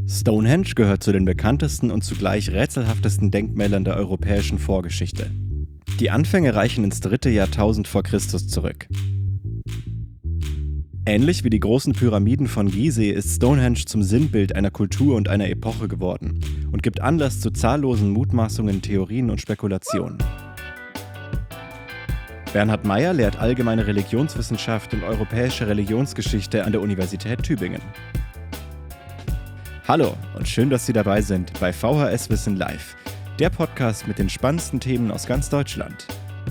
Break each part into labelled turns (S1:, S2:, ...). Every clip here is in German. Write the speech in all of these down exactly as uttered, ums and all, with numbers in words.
S1: Stonehenge gehört zu den bekanntesten und zugleich rätselhaftesten Denkmälern der europäischen Vorgeschichte. Die Anfänge reichen ins dritte Jahrtausend vor Christus zurück. Ähnlich wie die großen Pyramiden von Gizeh ist Stonehenge zum Sinnbild einer Kultur und einer Epoche geworden und gibt Anlass zu zahllosen Mutmaßungen, Theorien und Spekulationen. Bernhard Meyer lehrt allgemeine Religionswissenschaft und europäische Religionsgeschichte an der Universität Tübingen. Hallo und schön, dass Sie dabei sind bei V H S Wissen Live, der Podcast mit den spannendsten Themen aus ganz Deutschland.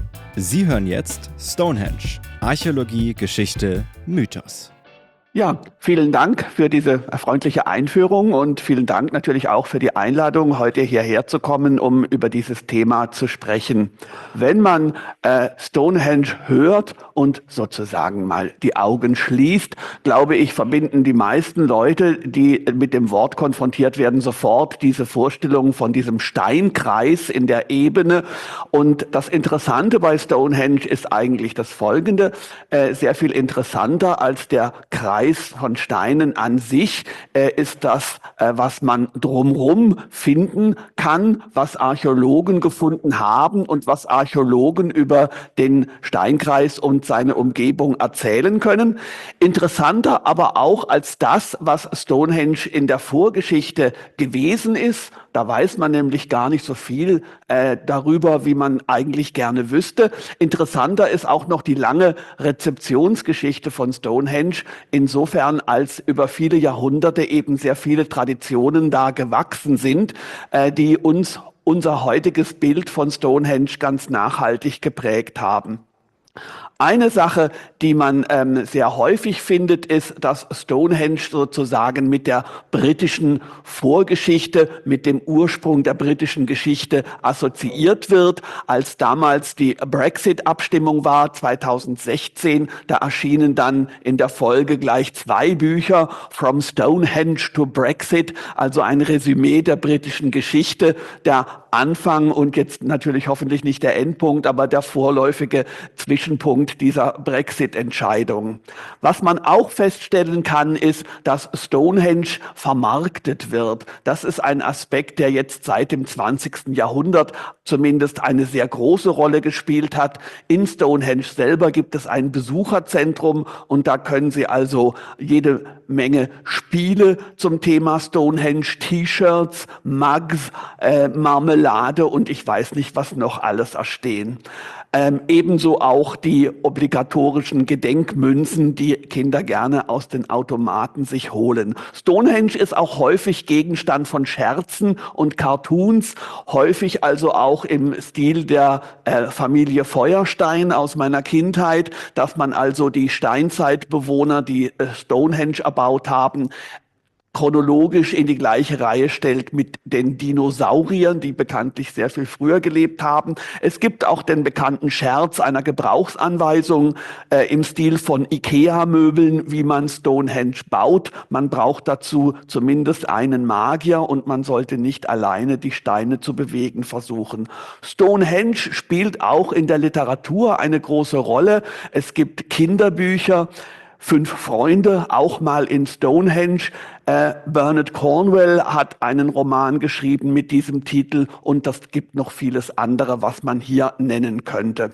S1: Sie hören jetzt Stonehenge, Archäologie, Geschichte, Mythos.
S2: Ja, vielen Dank für diese freundliche Einführung und vielen Dank natürlich auch für die Einladung, heute hierher zu kommen, um über dieses Thema zu sprechen. Wenn man äh, Stonehenge hört und sozusagen mal die Augen schließt, glaube ich, verbinden die meisten Leute, die mit dem Wort konfrontiert werden, sofort diese Vorstellung von diesem Steinkreis in der Ebene. Und das Interessante bei Stonehenge ist eigentlich das Folgende, äh, sehr viel interessanter als der Kreis von Steinen an sich äh, ist das, äh, was man drumherum finden kann, was Archäologen gefunden haben und was Archäologen über den Steinkreis und seine Umgebung erzählen können. Interessanter aber auch als das, was Stonehenge in der Vorgeschichte gewesen ist. Da weiß man nämlich gar nicht so viel äh, darüber, wie man eigentlich gerne wüsste. Interessanter ist auch noch die lange Rezeptionsgeschichte von Stonehenge, insofern als über viele Jahrhunderte eben sehr viele Traditionen da gewachsen sind, äh, die uns unser heutiges Bild von Stonehenge ganz nachhaltig geprägt haben. Eine Sache, die man ähm, sehr häufig findet, ist, dass Stonehenge sozusagen mit der britischen Vorgeschichte, mit dem Ursprung der britischen Geschichte assoziiert wird. Als damals die Brexit-Abstimmung war, zweitausendsechzehn, da erschienen dann in der Folge gleich zwei Bücher, From Stonehenge to Brexit, also ein Resümee der britischen Geschichte, der Anfang und jetzt natürlich hoffentlich nicht der Endpunkt, aber der vorläufige Zwischenpunkt dieser Brexit-Entscheidung. Was man auch feststellen kann, ist, dass Stonehenge vermarktet wird. Das ist ein Aspekt, der jetzt seit dem zwanzigsten Jahrhundert zumindest eine sehr große Rolle gespielt hat. In Stonehenge selber gibt es ein Besucherzentrum und da können Sie also jede Menge Spiele zum Thema Stonehenge, T-Shirts, Mugs, äh, Marmelade und ich weiß nicht, was noch alles erstehen. Ähm, ebenso auch die obligatorischen Gedenkmünzen, die Kinder gerne aus den Automaten sich holen. Stonehenge ist auch häufig Gegenstand von Scherzen und Cartoons, häufig also auch im Stil der äh, Familie Feuerstein aus meiner Kindheit, dass man also die Steinzeitbewohner, die äh, Stonehenge erbaut haben, chronologisch in die gleiche Reihe stellt mit den Dinosauriern, die bekanntlich sehr viel früher gelebt haben. Es gibt auch den bekannten Scherz einer Gebrauchsanweisung äh, im Stil von IKEA-Möbeln, wie man Stonehenge baut. Man braucht dazu zumindest einen Magier und man sollte nicht alleine die Steine zu bewegen versuchen. Stonehenge spielt auch in der Literatur eine große Rolle. Es gibt Kinderbücher, Fünf Freunde, auch mal in Stonehenge. Äh, Bernard Cornwell hat einen Roman geschrieben mit diesem Titel und das gibt noch vieles andere, was man hier nennen könnte.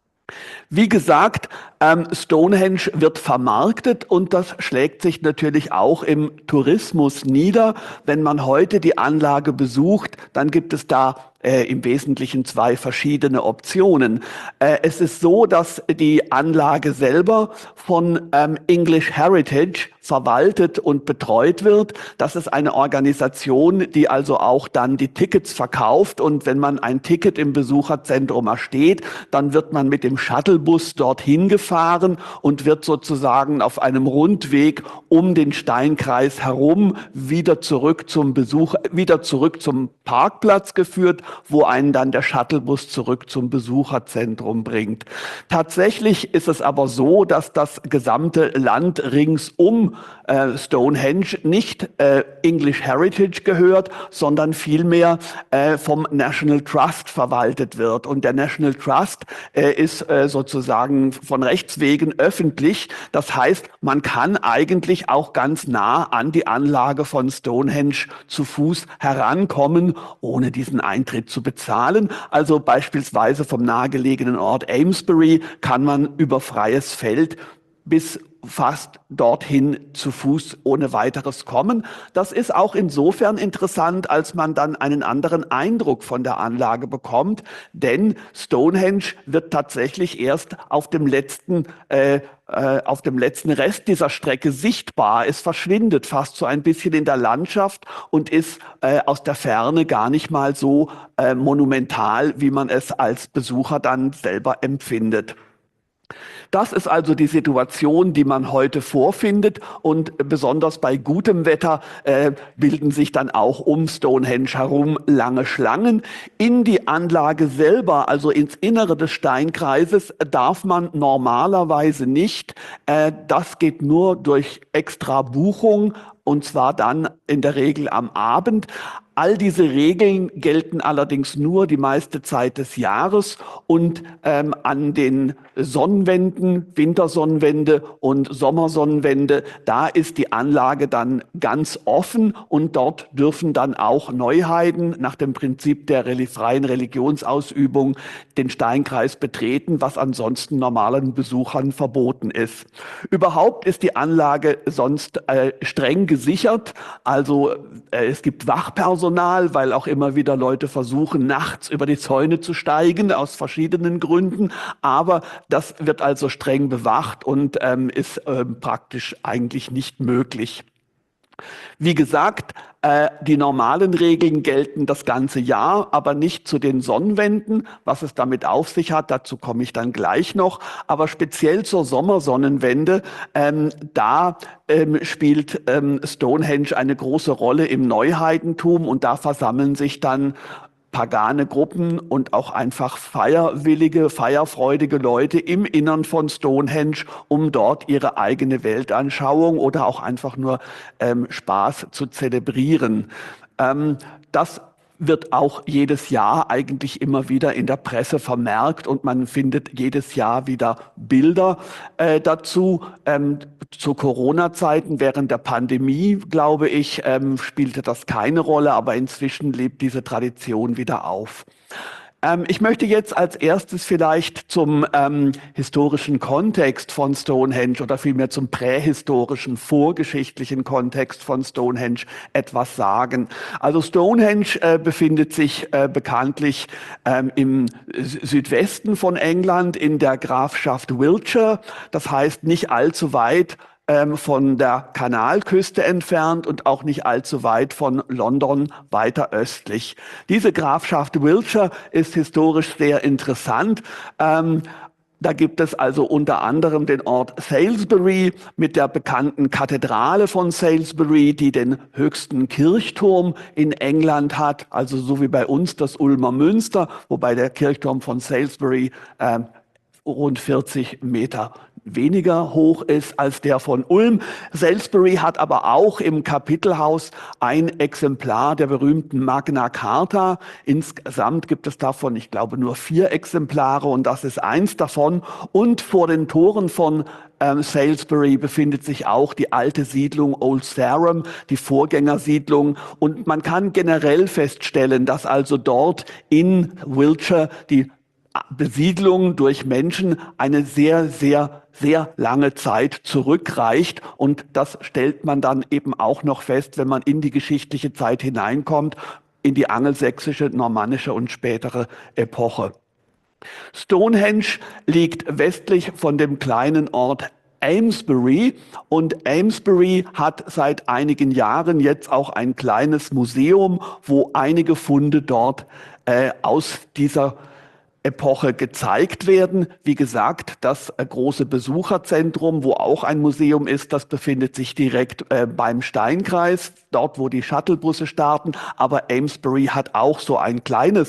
S2: Wie gesagt, ähm, Stonehenge wird vermarktet und das schlägt sich natürlich auch im Tourismus nieder. Wenn man heute die Anlage besucht, dann gibt es da Äh, im Wesentlichen zwei verschiedene Optionen. Äh, es ist so, dass die Anlage selber von ähm, English Heritage verwaltet und betreut wird. Das ist eine Organisation, die also auch dann die Tickets verkauft und wenn man ein Ticket im Besucherzentrum ersteht, dann wird man mit dem Shuttlebus dorthin gefahren und wird sozusagen auf einem Rundweg um den Steinkreis herum wieder zurück zum Besuch, wieder zurück zum Parkplatz geführt, wo einen dann der Shuttlebus zurück zum Besucherzentrum bringt. Tatsächlich ist es aber so, dass das gesamte Land ringsum äh, Stonehenge nicht äh, English Heritage gehört, sondern vielmehr äh, vom National Trust verwaltet wird. Und der National Trust äh, ist äh, sozusagen von Rechts wegen öffentlich. Das heißt, man kann eigentlich auch ganz nah an die Anlage von Stonehenge zu Fuß herankommen, ohne diesen Eintritt zu bezahlen. Also beispielsweise vom nahegelegenen Ort Amesbury kann man über freies Feld bis fast dorthin zu Fuß ohne weiteres kommen. Das ist auch insofern interessant, als man dann einen anderen Eindruck von der Anlage bekommt, denn Stonehenge wird tatsächlich erst auf dem letzten äh, äh, auf dem letzten Rest dieser Strecke sichtbar. Es verschwindet fast so ein bisschen in der Landschaft und ist äh, aus der Ferne gar nicht mal so äh, monumental, wie man es als Besucher dann selber empfindet. Das ist also die Situation, die man heute vorfindet, und besonders bei gutem Wetter äh, bilden sich dann auch um Stonehenge herum lange Schlangen. In die Anlage selber, also ins Innere des Steinkreises, darf man normalerweise nicht. Äh, das geht nur durch extra Buchung, und zwar dann in der Regel am Abend. All diese Regeln gelten allerdings nur die meiste Zeit des Jahres, und ähm, an den Sonnenwänden, Wintersonnenwände und Sommersonnenwände, da ist die Anlage dann ganz offen, und dort dürfen dann auch Neuheiden nach dem Prinzip der freien Religionsausübung den Steinkreis betreten, was ansonsten normalen Besuchern verboten ist. Überhaupt ist die Anlage sonst äh, streng gesichert, also äh, es gibt Wachpersonal, weil auch immer wieder Leute versuchen, nachts über die Zäune zu steigen, aus verschiedenen Gründen. Aber das wird also streng bewacht und ähm, ist ähm, praktisch eigentlich nicht möglich. Wie gesagt, äh, die normalen Regeln gelten das ganze Jahr, aber nicht zu den Sonnenwänden. Was es damit auf sich hat, dazu komme ich dann gleich noch. Aber speziell zur Sommersonnenwende, ähm, da ähm, spielt ähm, Stonehenge eine große Rolle im Neuheidentum, und da versammeln sich dann pagane Gruppen und auch einfach feierwillige, feierfreudige Leute im Innern von Stonehenge, um dort ihre eigene Weltanschauung oder auch einfach nur ähm, Spaß zu zelebrieren. Ähm, das wird auch jedes Jahr eigentlich immer wieder in der Presse vermerkt, und man findet jedes Jahr wieder Bilder äh, dazu. Ähm, zu Corona-Zeiten, während der Pandemie, glaube ich, ähm, spielte das keine Rolle, aber inzwischen lebt diese Tradition wieder auf. Ähm, ich möchte jetzt als erstes vielleicht zum ähm, historischen Kontext von Stonehenge oder vielmehr zum prähistorischen, vorgeschichtlichen Kontext von Stonehenge etwas sagen. Also Stonehenge äh, befindet sich äh, bekanntlich ähm, im Südwesten von England in der Grafschaft Wiltshire, das heißt nicht allzu weit von der Kanalküste entfernt und auch nicht allzu weit von London weiter östlich. Diese Grafschaft Wiltshire ist historisch sehr interessant. Ähm, Da gibt es also unter anderem den Ort Salisbury mit der bekannten Kathedrale von Salisbury, die den höchsten Kirchturm in England hat, also so wie bei uns das Ulmer Münster, wobei der Kirchturm von Salisbury äh, rund vierzig Meter weniger hoch ist als der von Ulm. Salisbury hat aber auch im Kapitelhaus ein Exemplar der berühmten Magna Carta. Insgesamt gibt es davon, ich glaube, nur vier Exemplare, und das ist eins davon. Und vor den Toren von ähm, Salisbury befindet sich auch die alte Siedlung Old Sarum, die Vorgängersiedlung. Und man kann generell feststellen, dass also dort in Wiltshire die Besiedlung durch Menschen eine sehr, sehr, sehr lange Zeit zurückreicht. Und das stellt man dann eben auch noch fest, wenn man in die geschichtliche Zeit hineinkommt, in die angelsächsische, normannische und spätere Epoche. Stonehenge liegt westlich von dem kleinen Ort Amesbury, und Amesbury hat seit einigen Jahren jetzt auch ein kleines Museum, wo einige Funde dort äh, aus dieser Epoche gezeigt werden. Wie gesagt, das äh, große Besucherzentrum, wo auch ein Museum ist, das befindet sich direkt äh, beim Steinkreis, dort wo die Shuttlebusse starten. Aber Amesbury hat auch so ein kleines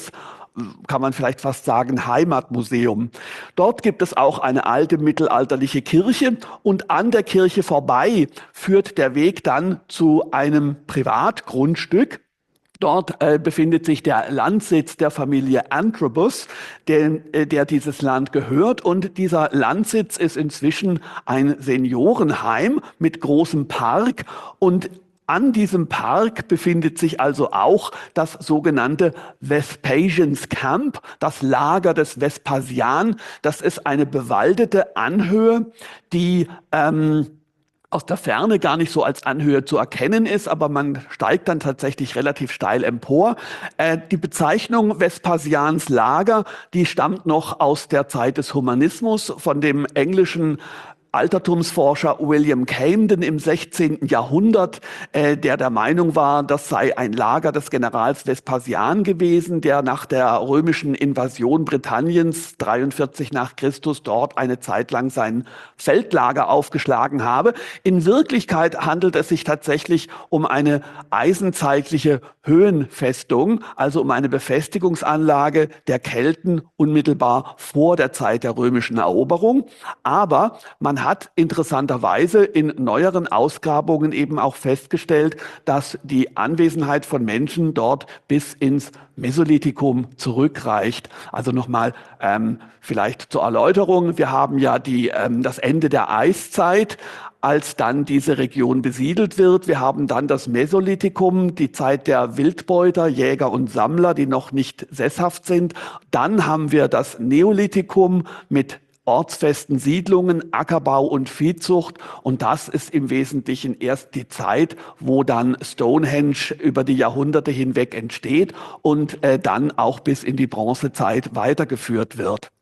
S2: kann man vielleicht fast sagen, Heimatmuseum. Dort gibt es auch eine alte mittelalterliche Kirche und an der Kirche vorbei führt der Weg dann zu einem Privatgrundstück. Dort äh, befindet sich der Landsitz der Familie Antrobus, der, äh, der dieses Land gehört. Und dieser Landsitz ist inzwischen ein Seniorenheim mit großem Park. Und an diesem Park befindet sich also auch das sogenannte Vespasian's Camp, das Lager des Vespasian. Das ist eine bewaldete Anhöhe, die ähm, aus der Ferne gar nicht so als Anhöhe zu erkennen ist, aber man steigt dann tatsächlich relativ steil empor. Äh, die Bezeichnung Vespasians Lager, die stammt noch aus der Zeit des Humanismus von dem englischen Altertumsforscher William Camden im sechzehnten Jahrhundert, äh, der der Meinung war, das sei ein Lager des Generals Vespasian gewesen, der nach der römischen Invasion Britanniens dreiundvierzig nach Christus dort eine Zeit lang sein Feldlager aufgeschlagen habe. In Wirklichkeit handelt es sich tatsächlich um eine eisenzeitliche Höhenfestung, also um eine Befestigungsanlage der Kelten unmittelbar vor der Zeit der römischen Eroberung. Aber man hat interessanterweise in neueren Ausgrabungen eben auch festgestellt, dass die Anwesenheit von Menschen dort bis ins Mesolithikum zurückreicht. Also nochmal ähm, vielleicht zur Erläuterung. Wir haben ja die, ähm, das Ende der Eiszeit, als dann diese Region besiedelt wird. Wir haben dann das Mesolithikum, die Zeit der Wildbeuter, Jäger und Sammler, die noch nicht sesshaft sind. Dann haben wir das Neolithikum mit ortsfesten Siedlungen, Ackerbau und Viehzucht. Und das ist im Wesentlichen erst die Zeit, wo dann Stonehenge über die Jahrhunderte hinweg entsteht und äh, dann auch bis in die Bronzezeit weitergeführt wird.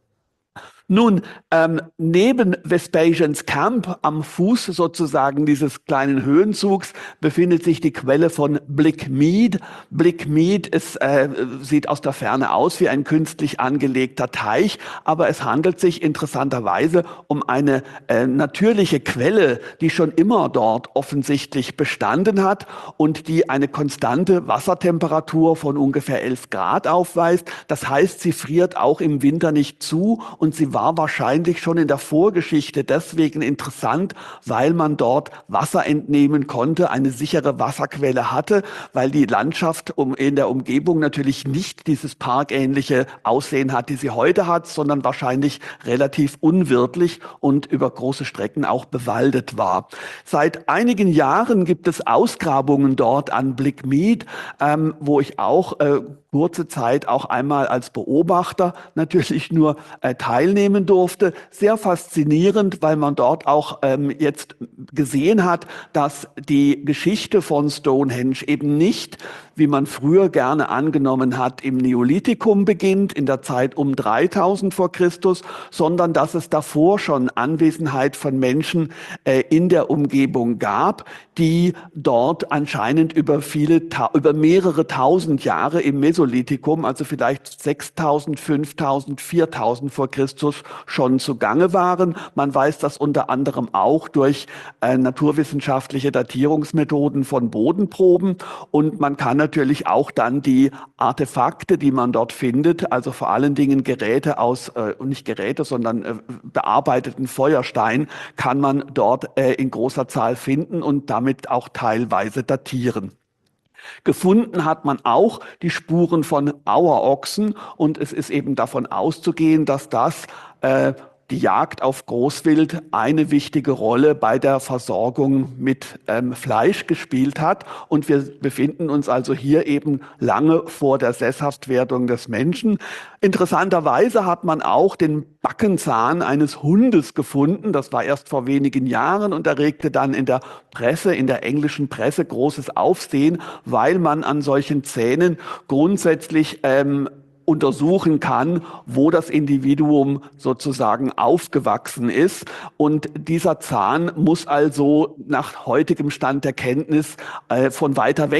S2: Nun, ähm, neben Vespasian's Camp, am Fuß sozusagen dieses kleinen Höhenzugs, befindet sich die Quelle von Blick Mead. Blick Mead ist, äh, sieht aus der Ferne aus wie ein künstlich angelegter Teich, aber es handelt sich interessanterweise um eine äh, natürliche Quelle, die schon immer dort offensichtlich bestanden hat und die eine konstante Wassertemperatur von ungefähr elf Grad aufweist. Das heißt, sie friert auch im Winter nicht zu und sie war wahrscheinlich schon in der Vorgeschichte deswegen interessant, weil man dort Wasser entnehmen konnte, eine sichere Wasserquelle hatte, weil die Landschaft um, in der Umgebung natürlich nicht dieses parkähnliche Aussehen hat, die sie heute hat, sondern wahrscheinlich relativ unwirtlich und über große Strecken auch bewaldet war. Seit einigen Jahren gibt es Ausgrabungen dort an Blick Mead, ähm, wo ich auch äh, kurze Zeit auch einmal als Beobachter natürlich nur äh, teilnehmen durfte. Sehr faszinierend, weil man dort auch ähm, jetzt gesehen hat, dass die Geschichte von Stonehenge eben nicht, wie man früher gerne angenommen hat, im Neolithikum beginnt, in der Zeit um dreitausend vor Christus, sondern dass es davor schon Anwesenheit von Menschen äh, in der Umgebung gab, die dort anscheinend über viele, über mehrere tausend Jahre im Mesolithikum, also vielleicht sechstausend, fünftausend, viertausend vor Christus schon zugange waren. Man weiß das unter anderem auch durch äh, naturwissenschaftliche Datierungsmethoden von Bodenproben und man kann natürlich auch dann die Artefakte, die man dort findet, also vor allen Dingen Geräte aus, äh, nicht Geräte, sondern äh, bearbeiteten Feuerstein, kann man dort äh, in großer Zahl finden und damit auch teilweise datieren. Gefunden hat man auch die Spuren von Auerochsen und es ist eben davon auszugehen, dass das äh, die Jagd auf Großwild eine wichtige Rolle bei der Versorgung mit ähm, Fleisch gespielt hat. Und wir befinden uns also hier eben lange vor der Sesshaftwerdung des Menschen. Interessanterweise hat man auch den Backenzahn eines Hundes gefunden. Das war erst vor wenigen Jahren und erregte dann in der Presse, in der englischen Presse großes Aufsehen, weil man an solchen Zähnen grundsätzlich ähm, untersuchen kann, wo das Individuum sozusagen aufgewachsen ist. Und dieser Zahn muss also nach heutigem Stand der Kenntnis äh, von weiter weg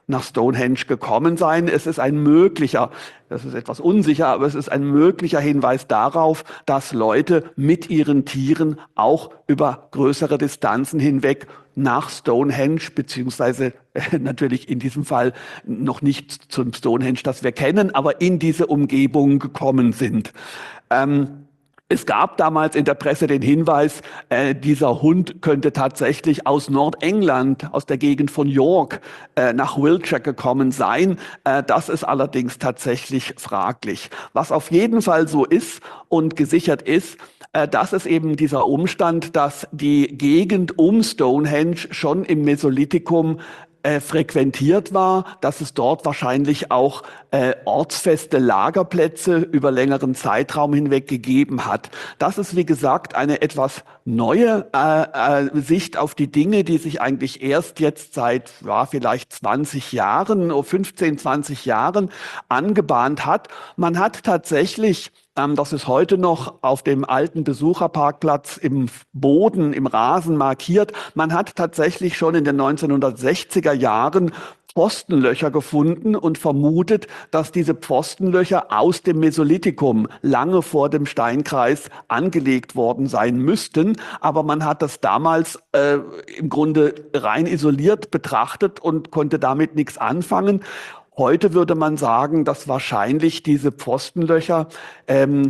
S2: nach Stonehenge gekommen sein. Es ist ein möglicher, das ist etwas unsicher, aber es ist ein möglicher Hinweis darauf, dass Leute mit ihren Tieren auch über größere Distanzen hinweg nach Stonehenge, beziehungsweise äh, natürlich in diesem Fall noch nicht zum Stonehenge, das wir kennen, aber in diese Umgebung gekommen sind. Ähm, Es gab damals in der Presse den Hinweis, äh, dieser Hund könnte tatsächlich aus Nordengland, aus der Gegend von York, äh, nach Wiltshire gekommen sein. Äh, das ist allerdings tatsächlich fraglich. Was auf jeden Fall so ist und gesichert ist, äh, das ist eben dieser Umstand, dass die Gegend um Stonehenge schon im Mesolithikum Äh, frequentiert war, dass es dort wahrscheinlich auch äh, ortsfeste Lagerplätze über längeren Zeitraum hinweg gegeben hat. Das ist, wie gesagt, eine etwas neue äh, äh, Sicht auf die Dinge, die sich eigentlich erst jetzt seit ja, vielleicht zwanzig Jahren, fünfzehn, zwanzig Jahren angebahnt hat. Man hat tatsächlich Das ist heute noch auf dem alten Besucherparkplatz im Boden, im Rasen markiert. Man hat tatsächlich schon in den neunzehnhundertsechziger Jahren Pfostenlöcher gefunden und vermutet, dass diese Pfostenlöcher aus dem Mesolithikum lange vor dem Steinkreis angelegt worden sein müssten. Aber man hat das damals äh, im Grunde rein isoliert betrachtet und konnte damit nichts anfangen. Heute würde man sagen, dass wahrscheinlich diese Pfostenlöcher ähm,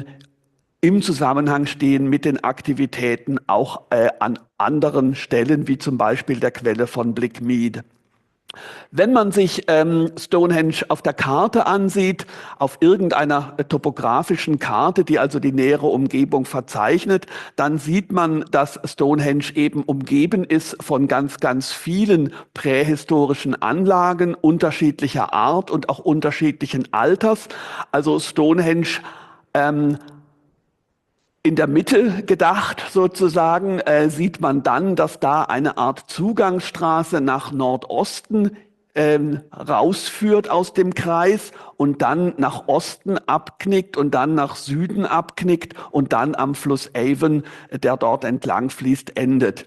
S2: im Zusammenhang stehen mit den Aktivitäten auch äh, an anderen Stellen, wie zum Beispiel der Quelle von Blickmead. Wenn man sich ähm, Stonehenge auf der Karte ansieht, auf irgendeiner äh, topografischen Karte, die also die nähere Umgebung verzeichnet, dann sieht man, dass Stonehenge eben umgeben ist von ganz, ganz vielen prähistorischen Anlagen unterschiedlicher Art und auch unterschiedlichen Alters. Also Stonehenge ähm, in der Mitte gedacht sozusagen, äh, sieht man dann, dass da eine Art Zugangsstraße nach Nordosten ähm, rausführt aus dem Kreis und dann nach Osten abknickt und dann nach Süden abknickt und dann am Fluss Avon, der dort entlang fließt, endet.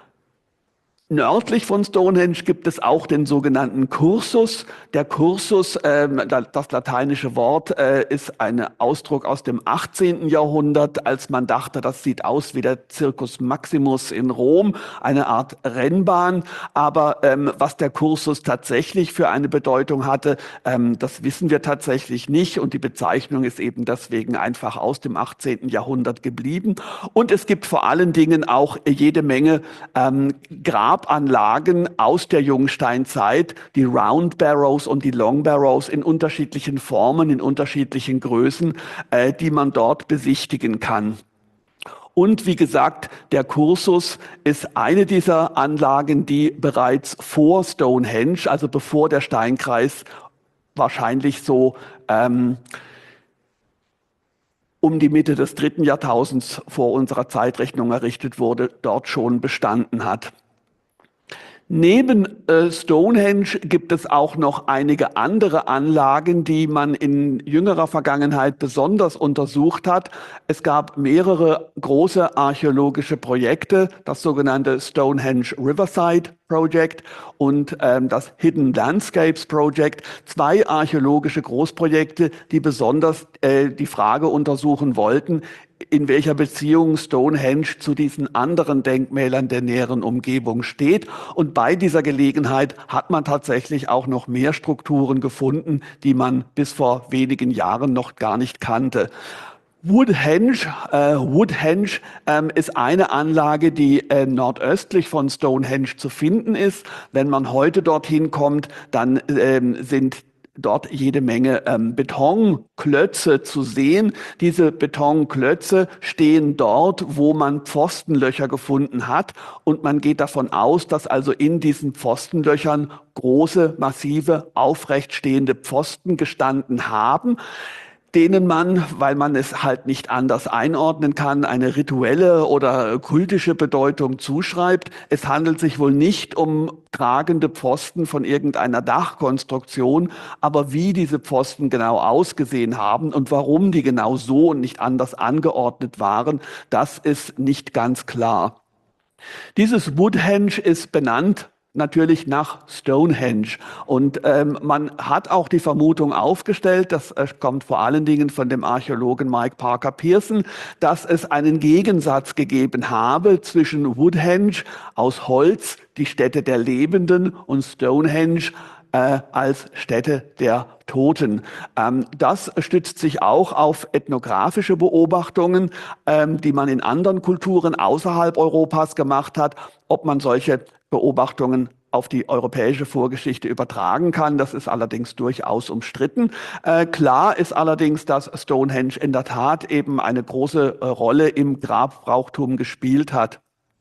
S2: Nördlich von Stonehenge gibt es auch den sogenannten Cursus. Der Cursus, ähm, das lateinische Wort, äh, ist ein Ausdruck aus dem achtzehnten Jahrhundert, als man dachte, das sieht aus wie der Circus Maximus in Rom, eine Art Rennbahn. Aber ähm, was der Cursus tatsächlich für eine Bedeutung hatte, ähm, das wissen wir tatsächlich nicht. Und die Bezeichnung ist eben deswegen einfach aus dem achtzehnten Jahrhundert geblieben. Und es gibt vor allen Dingen auch jede Menge ähm, Grab Grabanlagen aus der Jungsteinzeit, die Round Barrows und die Long Barrows in unterschiedlichen Formen, in unterschiedlichen Größen, äh, die man dort besichtigen kann. Und wie gesagt, der Cursus ist eine dieser Anlagen, die bereits vor Stonehenge, also bevor der Steinkreis wahrscheinlich so ähm, um die Mitte des dritten Jahrtausends vor unserer Zeitrechnung errichtet wurde, dort schon bestanden hat. Neben äh, Stonehenge gibt es auch noch einige andere Anlagen, die man in jüngerer Vergangenheit besonders untersucht hat. Es gab mehrere große archäologische Projekte, das sogenannte Stonehenge Riverside Project und ähm, das Hidden Landscapes Project, zwei archäologische Großprojekte, die besonders äh, die Frage untersuchen wollten, in welcher Beziehung Stonehenge zu diesen anderen Denkmälern der näheren Umgebung steht. Und bei dieser Gelegenheit hat man tatsächlich auch noch mehr Strukturen gefunden, die man bis vor wenigen Jahren noch gar nicht kannte. Woodhenge, äh, Woodhenge ähm, ist eine Anlage, die äh, nordöstlich von Stonehenge zu finden ist. Wenn man heute dorthin kommt, dann ähm, sind dort jede Menge ähm, Betonklötze zu sehen. Diese Betonklötze stehen dort, wo man Pfostenlöcher gefunden hat. Und man geht davon aus, dass also in diesen Pfostenlöchern große, massive, aufrecht stehende Pfosten gestanden haben, denen man, weil man es halt nicht anders einordnen kann, eine rituelle oder kultische Bedeutung zuschreibt. Es handelt sich wohl nicht um tragende Pfosten von irgendeiner Dachkonstruktion, aber wie diese Pfosten genau ausgesehen haben und warum die genau so und nicht anders angeordnet waren, das ist nicht ganz klar. Dieses Woodhenge ist benannt natürlich nach Stonehenge. Und ähm, man hat auch die Vermutung aufgestellt, das äh, kommt vor allen Dingen von dem Archäologen Mike Parker Pearson, dass es einen Gegensatz gegeben habe zwischen Woodhenge aus Holz, die Stätte der Lebenden, und Stonehenge äh, als Stätte der Toten. Ähm, das stützt sich auch auf ethnografische Beobachtungen, ähm, die man in anderen Kulturen außerhalb Europas gemacht hat. Ob man solche Beobachtungen auf die europäische Vorgeschichte übertragen kann, das ist allerdings durchaus umstritten. Äh, klar ist allerdings, dass Stonehenge in der Tat eben eine große äh, Rolle im Grabbrauchtum gespielt hat.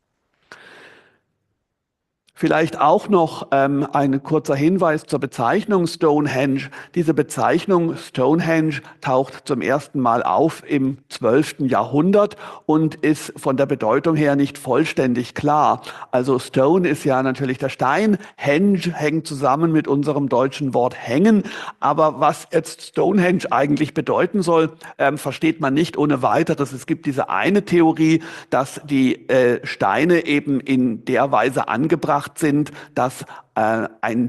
S2: Vielleicht auch noch ähm, ein kurzer Hinweis zur Bezeichnung Stonehenge. Diese Bezeichnung Stonehenge taucht zum ersten Mal auf im zwölften Jahrhundert und ist von der Bedeutung her nicht vollständig klar. Also Stone ist ja natürlich der Stein, Henge hängt zusammen mit unserem deutschen Wort hängen. Aber was jetzt Stonehenge eigentlich bedeuten soll, ähm, versteht man nicht ohne weiteres. Es gibt diese eine Theorie, dass die äh, Steine eben in der Weise angebracht sind, dass äh, ein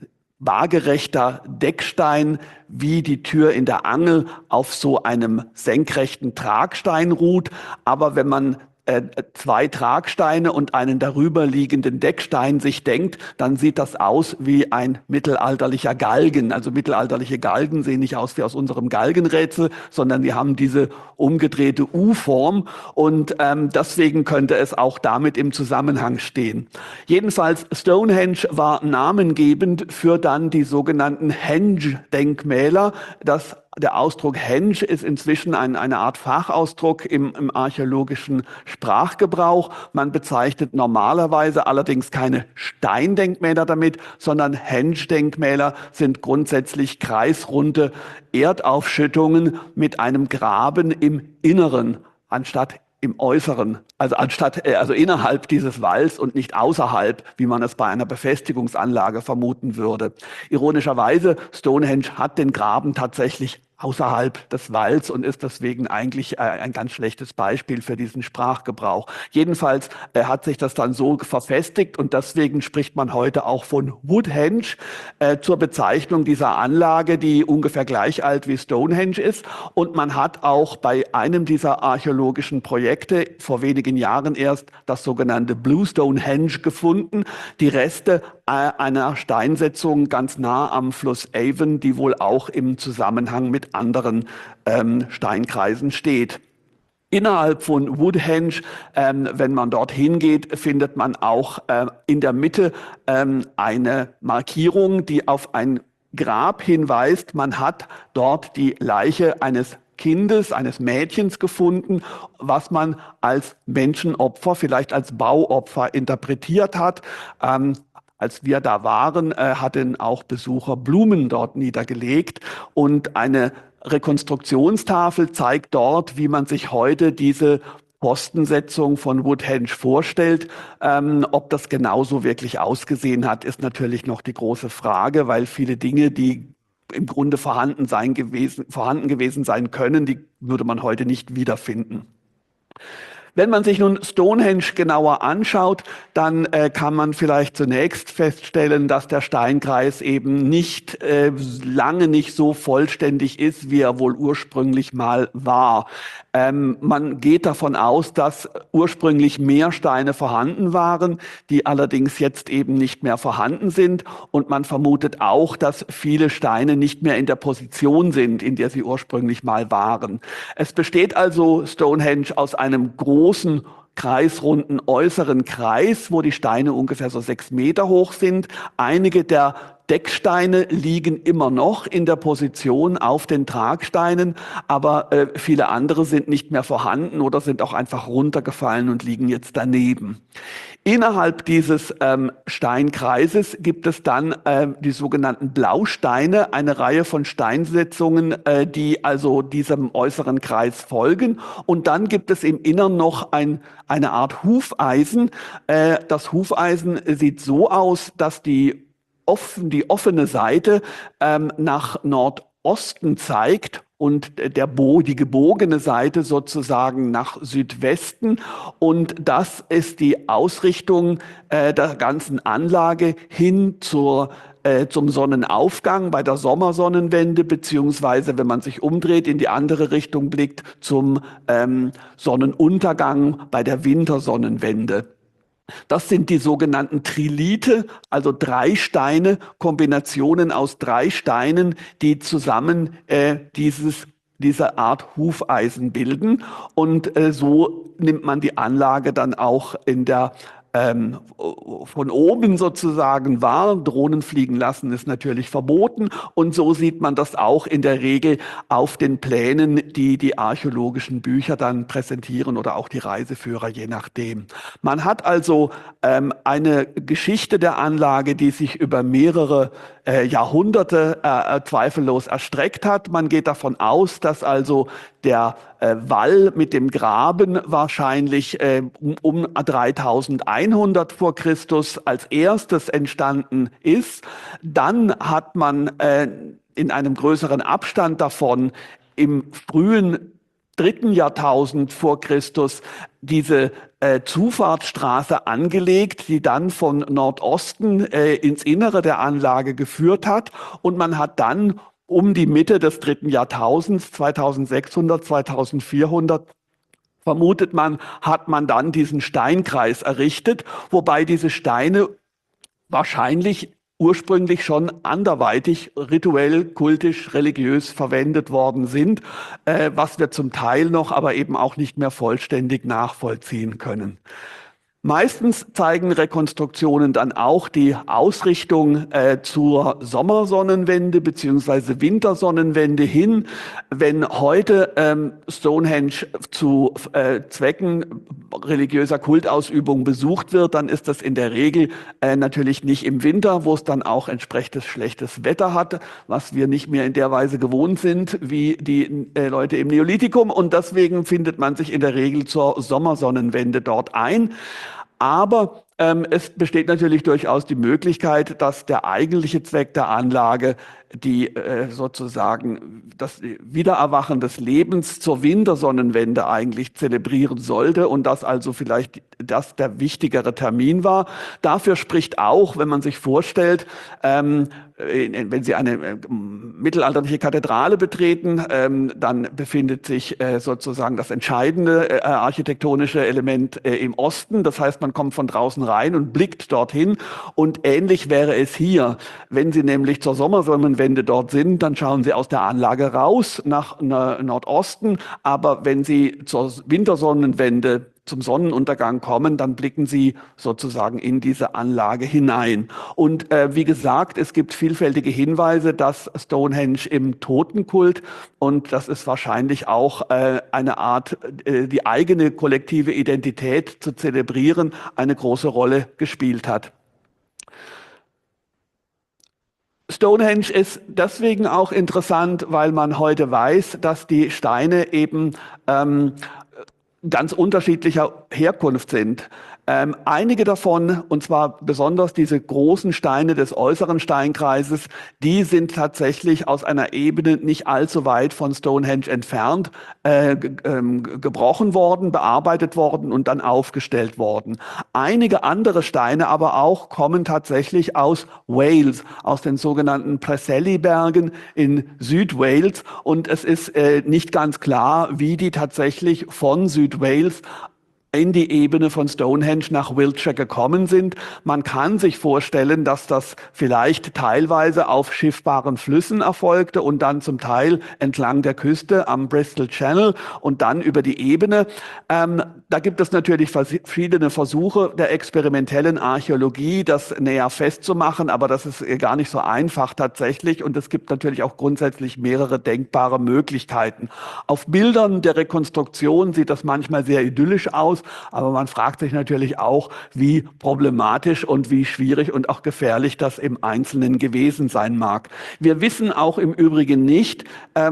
S2: waagerechter Deckstein wie die Tür in der Angel auf so einem senkrechten Tragstein ruht. Aber wenn man äh, zwei Tragsteine und einen darüber liegenden Deckstein sich denkt, dann sieht das aus wie ein mittelalterlicher Galgen. Also mittelalterliche Galgen sehen nicht aus wie aus unserem Galgenrätsel, sondern die haben diese umgedrehte U-Form, und ähm, deswegen könnte es auch damit im Zusammenhang stehen. Jedenfalls, Stonehenge war namengebend für dann die sogenannten Henge-Denkmäler. Das Der Ausdruck Henge ist inzwischen ein, eine Art Fachausdruck im, im archäologischen Sprachgebrauch. Man bezeichnet normalerweise allerdings keine Steindenkmäler damit, sondern Henge-Denkmäler sind grundsätzlich kreisrunde Erdaufschüttungen mit einem Graben im Inneren anstatt im Äußeren, also anstatt, also innerhalb dieses Walls und nicht außerhalb, wie man es bei einer Befestigungsanlage vermuten würde. Ironischerweise, Stonehenge hat den Graben tatsächlich außerhalb des Walls und ist deswegen eigentlich äh, ein ganz schlechtes Beispiel für diesen Sprachgebrauch. Jedenfalls äh, hat sich das dann so verfestigt, und deswegen spricht man heute auch von Woodhenge äh, zur Bezeichnung dieser Anlage, die ungefähr gleich alt wie Stonehenge ist. Und man hat auch bei einem dieser archäologischen Projekte vor wenigen Jahren erst das sogenannte Blue Stonehenge gefunden, die Reste äh, einer Steinsetzung ganz nah am Fluss Avon, die wohl auch im Zusammenhang mit anderen ähm, Steinkreisen steht. Innerhalb von Woodhenge, ähm, wenn man dorthin geht, findet man auch äh, in der Mitte ähm, eine Markierung, die auf ein Grab hinweist. Man hat dort die Leiche eines Kindes, eines Mädchens gefunden, was man als Menschenopfer, vielleicht als Bauopfer interpretiert hat. Ähm, Als wir da waren, äh, hatten auch Besucher Blumen dort niedergelegt, und eine Rekonstruktionstafel zeigt dort, wie man sich heute diese Postensetzung von Woodhenge vorstellt. Ähm, ob das genauso wirklich ausgesehen hat, ist natürlich noch die große Frage, weil viele Dinge, die im Grunde vorhanden sein gewesen, vorhanden gewesen sein können, die würde man heute nicht wiederfinden. Wenn man sich nun Stonehenge genauer anschaut, dann äh, kann man vielleicht zunächst feststellen, dass der Steinkreis eben nicht äh, lange nicht so vollständig ist, wie er wohl ursprünglich mal war. Ähm, man geht davon aus, dass ursprünglich mehr Steine vorhanden waren, die allerdings jetzt eben nicht mehr vorhanden sind. Und man vermutet auch, dass viele Steine nicht mehr in der Position sind, in der sie ursprünglich mal waren. Es besteht also Stonehenge aus einem großen, kreisrunden äußeren Kreis, wo die Steine ungefähr so sechs Meter hoch sind. Einige der Decksteine liegen immer noch in der Position auf den Tragsteinen, aber äh, viele andere sind nicht mehr vorhanden oder sind auch einfach runtergefallen und liegen jetzt daneben. Innerhalb dieses ähm, Steinkreises gibt es dann äh, die sogenannten Blausteine, eine Reihe von Steinsetzungen, äh, die also diesem äußeren Kreis folgen. Und dann gibt es im Innern noch ein, eine Art Hufeisen. Äh, das Hufeisen sieht so aus, dass die, offen, die offene Seite ähm, nach Nordosten zeigt und der Bo, die gebogene Seite sozusagen nach Südwesten. Und das ist die Ausrichtung äh, der ganzen Anlage hin zur äh, zum Sonnenaufgang bei der Sommersonnenwende, beziehungsweise wenn man sich umdreht, in die andere Richtung blickt, zum ähm, Sonnenuntergang bei der Wintersonnenwende. Das sind die sogenannten Trilithe, also drei Steine, Kombinationen aus drei Steinen, die zusammen äh, dieses, diese Art Hufeisen bilden. Und äh, so nimmt man die Anlage dann auch in der ähm, von oben sozusagen wahr. Drohnen fliegen lassen ist natürlich verboten. Und so sieht man das auch in der Regel auf den Plänen, die die archäologischen Bücher dann präsentieren oder auch die Reiseführer, je nachdem. Man hat also ähm, eine Geschichte der Anlage, die sich über mehrere äh, Jahrhunderte äh, zweifellos erstreckt hat. Man geht davon aus, dass also der äh, Wall mit dem Graben wahrscheinlich äh, um, um dreitausendeinhundert vor Christus als erstes entstanden ist. Dann hat man äh, in einem größeren Abstand davon im frühen dritten Jahrtausend vor Christus diese äh, Zufahrtsstraße angelegt, die dann von Nordosten äh, ins Innere der Anlage geführt hat. Und man hat dann um die Mitte des dritten Jahrtausends, zweitausendsechshundert, zweitausendvierhundert, vermutet man, hat man dann diesen Steinkreis errichtet, wobei diese Steine wahrscheinlich ursprünglich schon anderweitig rituell, kultisch, religiös verwendet worden sind, äh, was wir zum Teil noch, aber eben auch nicht mehr vollständig nachvollziehen können. Meistens zeigen Rekonstruktionen dann auch die Ausrichtung äh, zur Sommersonnenwende beziehungsweise Wintersonnenwende hin. Wenn heute ähm, Stonehenge zu äh, Zwecken religiöser Kultausübung besucht wird, dann ist das in der Regel äh, natürlich nicht im Winter, wo es dann auch entsprechendes schlechtes Wetter hat, was wir nicht mehr in der Weise gewohnt sind wie die äh, Leute im Neolithikum. Und deswegen findet man sich in der Regel zur Sommersonnenwende dort ein. Aber ähm, es besteht natürlich durchaus die Möglichkeit, dass der eigentliche Zweck der Anlage die äh, sozusagen das Wiedererwachen des Lebens zur Wintersonnenwende eigentlich zelebrieren sollte und dass also vielleicht das der wichtigere Termin war. Dafür spricht auch, wenn man sich vorstellt, ähm, wenn Sie eine äh, mittelalterliche Kathedrale betreten, ähm, dann befindet sich äh, sozusagen das entscheidende äh, architektonische Element äh, im Osten. Das heißt, man kommt von draußen rein und blickt dorthin. Und ähnlich wäre es hier, wenn Sie nämlich zur Sommersonnenwende dort sind, dann schauen Sie aus der Anlage raus nach Nordosten. Aber wenn Sie zur Wintersonnenwende zum Sonnenuntergang kommen, dann blicken Sie sozusagen in diese Anlage hinein. Und äh, wie gesagt, es gibt vielfältige Hinweise, dass Stonehenge im Totenkult, und das ist wahrscheinlich auch äh, eine Art, äh, die eigene kollektive Identität zu zelebrieren, eine große Rolle gespielt hat. Stonehenge ist deswegen auch interessant, weil man heute weiß, dass die Steine eben ähm, ganz unterschiedlicher Herkunft sind. Ähm, einige davon, und zwar besonders diese großen Steine des äußeren Steinkreises, die sind tatsächlich aus einer Ebene nicht allzu weit von Stonehenge entfernt äh, ge ähm, gebrochen worden, bearbeitet worden und dann aufgestellt worden. Einige andere Steine aber auch kommen tatsächlich aus Wales, aus den sogenannten Preseli-Bergen in Südwales, und es ist äh, nicht ganz klar, wie die tatsächlich von Südwales in die Ebene von Stonehenge nach Wiltshire gekommen sind. Man kann sich vorstellen, dass das vielleicht teilweise auf schiffbaren Flüssen erfolgte und dann zum Teil entlang der Küste am Bristol Channel und dann über die Ebene. Ähm, da gibt es natürlich verschiedene Versuche der experimentellen Archäologie, das näher festzumachen, aber das ist gar nicht so einfach tatsächlich, und es gibt natürlich auch grundsätzlich mehrere denkbare Möglichkeiten. Auf Bildern der Rekonstruktion sieht das manchmal sehr idyllisch aus, aber man fragt sich natürlich auch, wie problematisch und wie schwierig und auch gefährlich das im Einzelnen gewesen sein mag. Wir wissen auch im Übrigen nicht, ähm,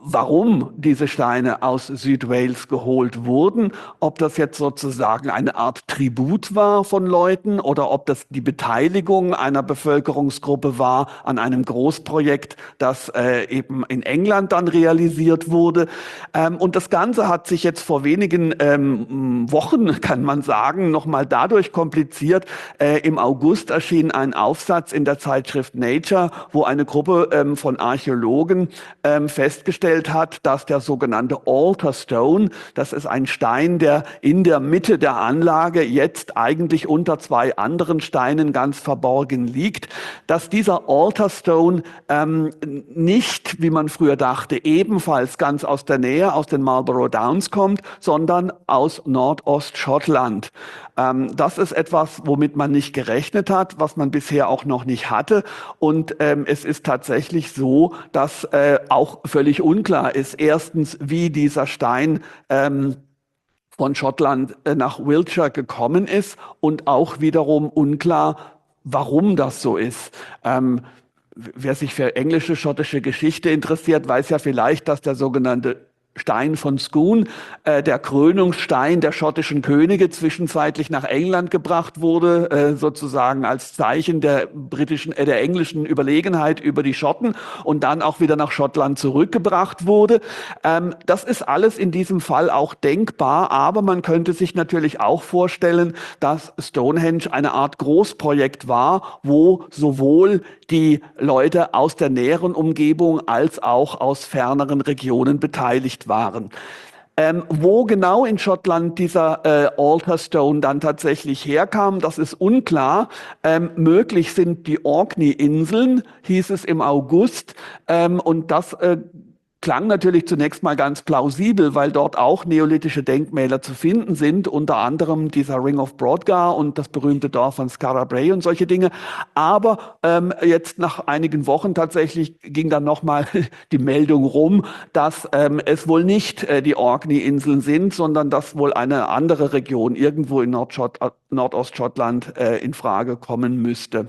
S2: warum diese Steine aus Südwales geholt wurden, ob das jetzt sozusagen eine Art Tribut war von Leuten oder ob das die Beteiligung einer Bevölkerungsgruppe war an einem Großprojekt, das äh, eben in England dann realisiert wurde. Ähm, und das Ganze hat sich jetzt vor wenigen ähm, Wochen, kann man sagen, nochmal dadurch kompliziert. Äh, im August erschien ein Aufsatz in der Zeitschrift Nature, wo eine Gruppe ähm, von Archäologen ähm, festgestellt hat, dass der sogenannte Altar Stone, das ist ein Stein, der in der Mitte der Anlage jetzt eigentlich unter zwei anderen Steinen ganz verborgen liegt, dass dieser Altar Stone ähm, nicht, wie man früher dachte, ebenfalls ganz aus der Nähe, aus den Marlborough Downs kommt, sondern aus Nordostschottland. Ähm, das ist etwas, womit man nicht gerechnet hat, was man bisher auch noch nicht hatte. Und ähm, es ist tatsächlich so, dass äh, auch völlig unklar ist, erstens, wie dieser Stein ähm, von Schottland äh, nach Wiltshire gekommen ist und auch wiederum unklar, warum das so ist. Ähm, wer sich für englische, schottische Geschichte interessiert, weiß ja vielleicht, dass der sogenannte Stein von Scone, äh, der Krönungsstein der schottischen Könige, zwischenzeitlich nach England gebracht wurde, äh, sozusagen als Zeichen der britischen, äh, der englischen Überlegenheit über die Schotten und dann auch wieder nach Schottland zurückgebracht wurde. Ähm, das ist alles in diesem Fall auch denkbar, aber man könnte sich natürlich auch vorstellen, dass Stonehenge eine Art Großprojekt war, wo sowohl die Leute aus der näheren Umgebung als auch aus ferneren Regionen beteiligt waren. Ähm, wo genau in Schottland dieser äh, Altar Stone dann tatsächlich herkam, das ist unklar. Ähm, möglich sind die Orkney-Inseln, hieß es im August. Ähm, und das äh, klang natürlich zunächst mal ganz plausibel, weil dort auch neolithische Denkmäler zu finden sind, unter anderem dieser Ring of Brodgar und das berühmte Dorf von Skara Brae und solche Dinge. Aber ähm, jetzt nach einigen Wochen tatsächlich ging dann nochmal die Meldung rum, dass ähm, es wohl nicht äh, die Orkney-Inseln sind, sondern dass wohl eine andere Region irgendwo in Nordschott Nordostschottland äh, in Frage kommen müsste.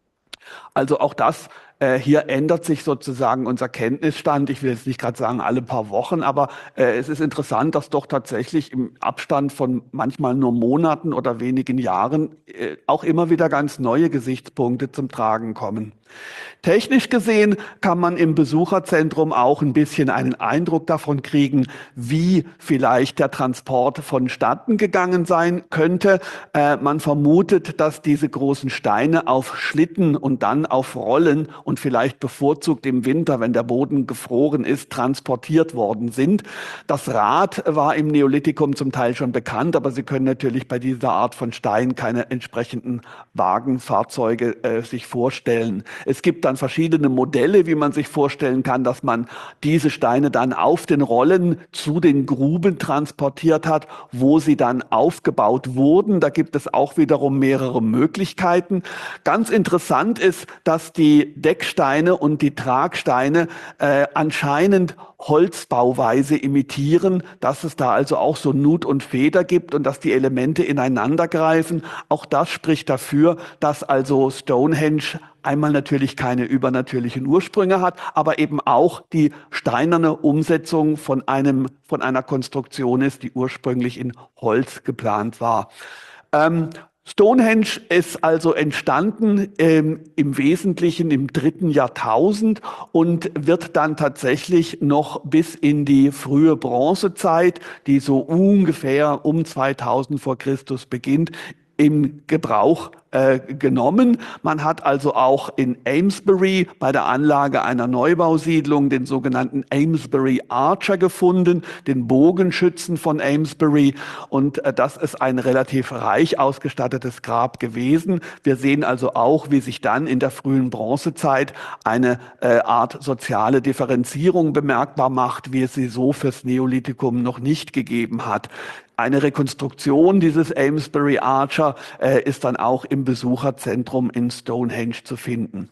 S2: Also auch das Hier ändert sich sozusagen unser Kenntnisstand. Ich will jetzt nicht gerade sagen alle paar Wochen, aber äh, es ist interessant, dass doch tatsächlich im Abstand von manchmal nur Monaten oder wenigen Jahren äh, auch immer wieder ganz neue Gesichtspunkte zum Tragen kommen. Technisch gesehen kann man im Besucherzentrum auch ein bisschen einen Eindruck davon kriegen, wie vielleicht der Transport vonstatten gegangen sein könnte. Äh, man vermutet, dass diese großen Steine auf Schlitten und dann auf Rollen und vielleicht bevorzugt im Winter, wenn der Boden gefroren ist, transportiert worden sind. Das Rad war im Neolithikum zum Teil schon bekannt, aber Sie können natürlich bei dieser Art von Stein keine entsprechenden Wagenfahrzeuge äh, sich vorstellen. Es gibt dann verschiedene Modelle, wie man sich vorstellen kann, dass man diese Steine dann auf den Rollen zu den Gruben transportiert hat, wo sie dann aufgebaut wurden. Da gibt es auch wiederum mehrere Möglichkeiten. Ganz interessant ist, dass die Decksteine und die Tragsteine äh, anscheinend Holzbauweise imitieren, dass es da also auch so Nut und Feder gibt und dass die Elemente ineinander greifen. Auch das spricht dafür, dass also Stonehenge einmal natürlich keine übernatürlichen Ursprünge hat, aber eben auch die steinerne Umsetzung von einem, von einer Konstruktion ist, die ursprünglich in Holz geplant war. Ähm, Stonehenge ist also entstanden ähm, im Wesentlichen im dritten Jahrtausend und wird dann tatsächlich noch bis in die frühe Bronzezeit, die so ungefähr um zweitausend vor Christus beginnt, im Gebrauch äh, genommen. Man hat also auch in Amesbury bei der Anlage einer Neubausiedlung den sogenannten Amesbury Archer gefunden, den Bogenschützen von Amesbury. Und äh, das ist ein relativ reich ausgestattetes Grab gewesen. Wir sehen also auch, wie sich dann in der frühen Bronzezeit eine äh, Art soziale Differenzierung bemerkbar macht, wie es sie so fürs Neolithikum noch nicht gegeben hat. Eine Rekonstruktion dieses Amesbury Archer äh, ist dann auch im Besucherzentrum in Stonehenge zu finden.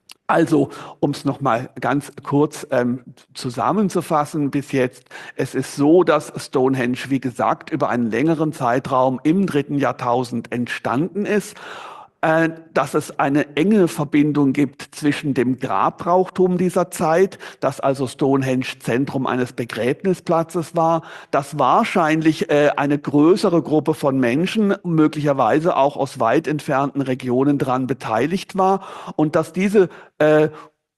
S2: Also, um es nochmal ganz kurz ähm, zusammenzufassen bis jetzt, es ist so, dass Stonehenge, wie gesagt, über einen längeren Zeitraum im dritten Jahrtausend entstanden ist. äh, dass es eine enge Verbindung gibt zwischen dem Grabbrauchtum dieser Zeit, dass also Stonehenge Zentrum eines Begräbnisplatzes war, dass wahrscheinlich äh, eine größere Gruppe von Menschen, möglicherweise auch aus weit entfernten Regionen daran beteiligt war und dass diese äh,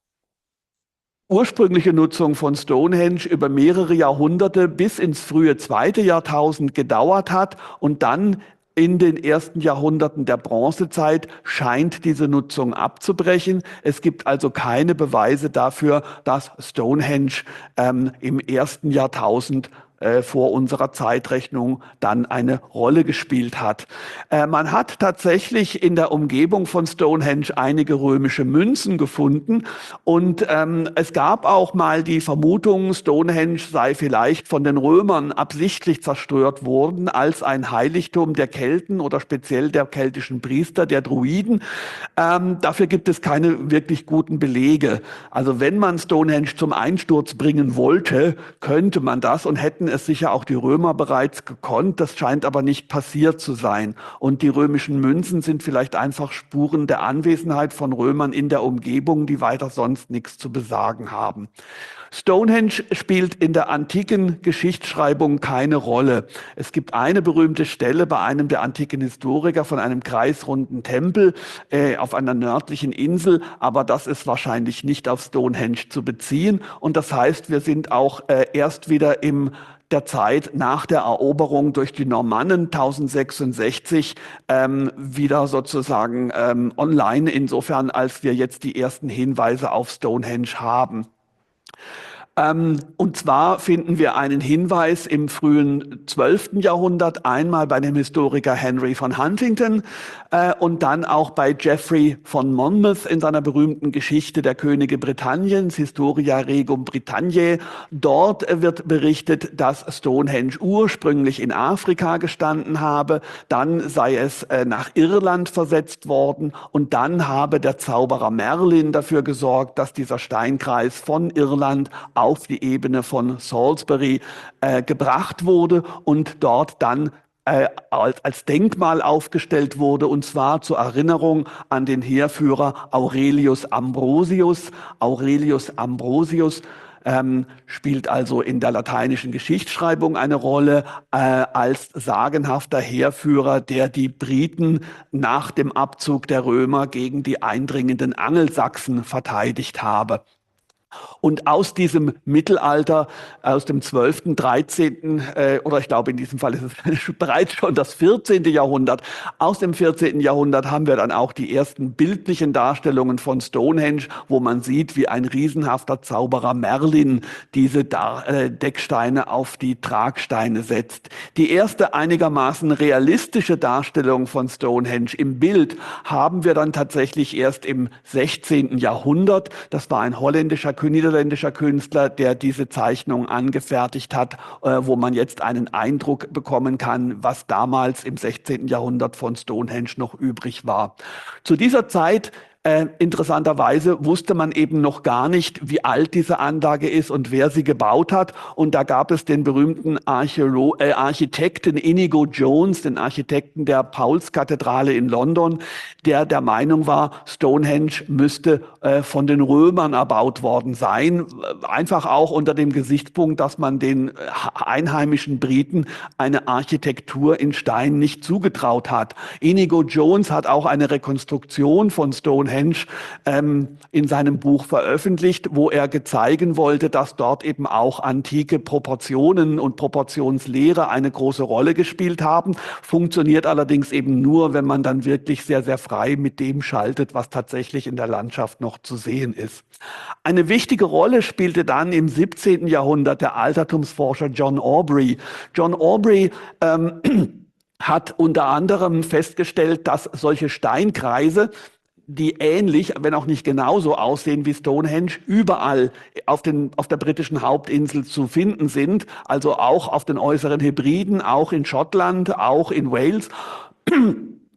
S2: ursprüngliche Nutzung von Stonehenge über mehrere Jahrhunderte bis ins frühe zweite Jahrtausend gedauert hat und dann in den ersten Jahrhunderten der Bronzezeit scheint diese Nutzung abzubrechen. Es gibt also keine Beweise dafür, dass Stonehenge ähm, im ersten Jahrtausend äh, vor unserer Zeitrechnung dann eine Rolle gespielt hat. Äh, man hat tatsächlich in der Umgebung von Stonehenge einige römische Münzen gefunden und ähm, es gab auch mal die Vermutung, Stonehenge sei vielleicht von den Römern absichtlich zerstört worden als ein Heiligtum der Kelten oder speziell der keltischen Priester, der Druiden. Ähm, dafür gibt es keine wirklich guten Belege. Also wenn man Stonehenge zum Einsturz bringen wollte, könnte man das und hätten es sicher auch die Römer bereits gekonnt. Das scheint aber nicht passiert zu sein. Und die römischen Münzen sind vielleicht einfach Spuren der Anwesenheit von Römern in der Umgebung, die weiter sonst nichts zu besagen haben. Stonehenge spielt in der antiken Geschichtsschreibung keine Rolle. Es gibt eine berühmte Stelle bei einem der antiken Historiker von einem kreisrunden Tempel äh, auf einer nördlichen Insel, aber das ist wahrscheinlich nicht auf Stonehenge zu beziehen. Und das heißt, wir sind auch äh, erst wieder im der Zeit nach der Eroberung durch die Normannen tausendsechsundsechzig ähm, wieder sozusagen ähm, online, insofern als wir jetzt die ersten Hinweise auf Stonehenge haben. Ähm, und zwar finden wir einen Hinweis im frühen zwölften Jahrhundert, einmal bei dem Historiker Henry von Huntington äh, und dann auch bei Geoffrey von Monmouth in seiner berühmten Geschichte der Könige Britanniens, Historia Regum Britanniae. Dort äh, wird berichtet, dass Stonehenge ursprünglich in Afrika gestanden habe, dann sei es äh, nach Irland versetzt worden und dann habe der Zauberer Merlin dafür gesorgt, dass dieser Steinkreis von Irland auf die Ebene von Salisbury äh, gebracht wurde und dort dann äh, als, als Denkmal aufgestellt wurde, und zwar zur Erinnerung an den Heerführer Aurelius Ambrosius. Aurelius Ambrosius ähm, spielt also in der lateinischen Geschichtsschreibung eine Rolle äh, als sagenhafter Heerführer, der die Briten nach dem Abzug der Römer gegen die eindringenden Angelsachsen verteidigt habe. Und aus diesem Mittelalter, aus dem zwölften, dreizehnten Äh, oder ich glaube in diesem Fall ist es bereits schon das vierzehnte Jahrhundert, aus dem vierzehnten Jahrhundert haben wir dann auch die ersten bildlichen Darstellungen von Stonehenge, wo man sieht, wie ein riesenhafter Zauberer Merlin diese Dar äh, Decksteine auf die Tragsteine setzt. Die erste einigermaßen realistische Darstellung von Stonehenge im Bild haben wir dann tatsächlich erst im sechzehnten Jahrhundert. Das war ein holländischer niederländischer Künstler, der diese Zeichnung angefertigt hat, äh, wo man jetzt einen Eindruck bekommen kann, was damals im sechzehnten Jahrhundert von Stonehenge noch übrig war. Zu dieser Zeit Äh, interessanterweise wusste man eben noch gar nicht, wie alt diese Anlage ist und wer sie gebaut hat. Und da gab es den berühmten Archäolo äh, Architekten Inigo Jones, den Architekten der Paulskathedrale in London, der der Meinung war, Stonehenge müsste äh, von den Römern erbaut worden sein. Einfach auch unter dem Gesichtspunkt, dass man den einheimischen Briten eine Architektur in Stein nicht zugetraut hat. Inigo Jones hat auch eine Rekonstruktion von Stonehenge ähm, in seinem Buch veröffentlicht, wo er zeigen wollte, dass dort eben auch antike Proportionen und Proportionslehre eine große Rolle gespielt haben. Funktioniert allerdings eben nur, wenn man dann wirklich sehr, sehr frei mit dem schaltet, was tatsächlich in der Landschaft noch zu sehen ist. Eine wichtige Rolle spielte dann im siebzehnten Jahrhundert der Altertumsforscher John Aubrey. John Aubrey ähm, hat unter anderem festgestellt, dass solche Steinkreise, die ähnlich, wenn auch nicht genauso aussehen wie Stonehenge, überall auf, den, auf der britischen Hauptinsel zu finden sind, also auch auf den äußeren Hebriden, auch in Schottland, auch in Wales.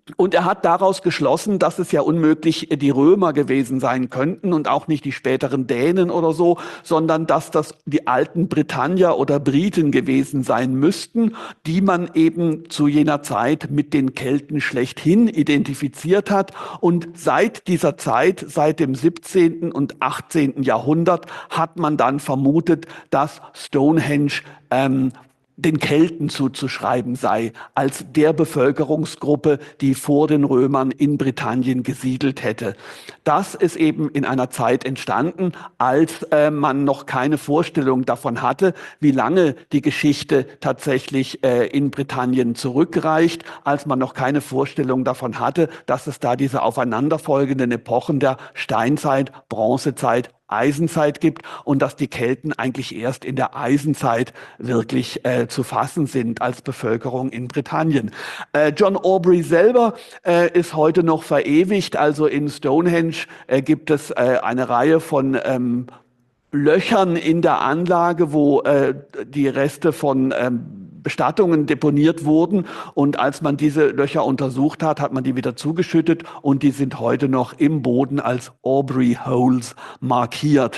S2: Und er hat daraus geschlossen, dass es ja unmöglich die Römer gewesen sein könnten und auch nicht die späteren Dänen oder so, sondern dass das die alten Britannier oder Briten gewesen sein müssten, die man eben zu jener Zeit mit den Kelten schlechthin identifiziert hat. Und seit dieser Zeit, seit dem siebzehnten und achtzehnten Jahrhundert, hat man dann vermutet, dass Stonehenge ähm, den Kelten zuzuschreiben sei, als der Bevölkerungsgruppe, die vor den Römern in Britannien gesiedelt hätte. Das ist eben in einer Zeit entstanden, als äh, man noch keine Vorstellung davon hatte, wie lange die Geschichte tatsächlich äh, in Britannien zurückreicht, als man noch keine Vorstellung davon hatte, dass es da diese aufeinanderfolgenden Epochen der Steinzeit, Bronzezeit, Eisenzeit gibt und dass die Kelten eigentlich erst in der Eisenzeit wirklich äh, zu fassen sind als Bevölkerung in Britannien. Äh, John Aubrey selber äh, ist heute noch verewigt, also in Stonehenge äh, gibt es äh, eine Reihe von ähm, Löchern in der Anlage, wo äh, die Reste von ähm, Bestattungen deponiert wurden. Und als man diese Löcher untersucht hat, hat man die wieder zugeschüttet und die sind heute noch im Boden als Aubrey Holes markiert.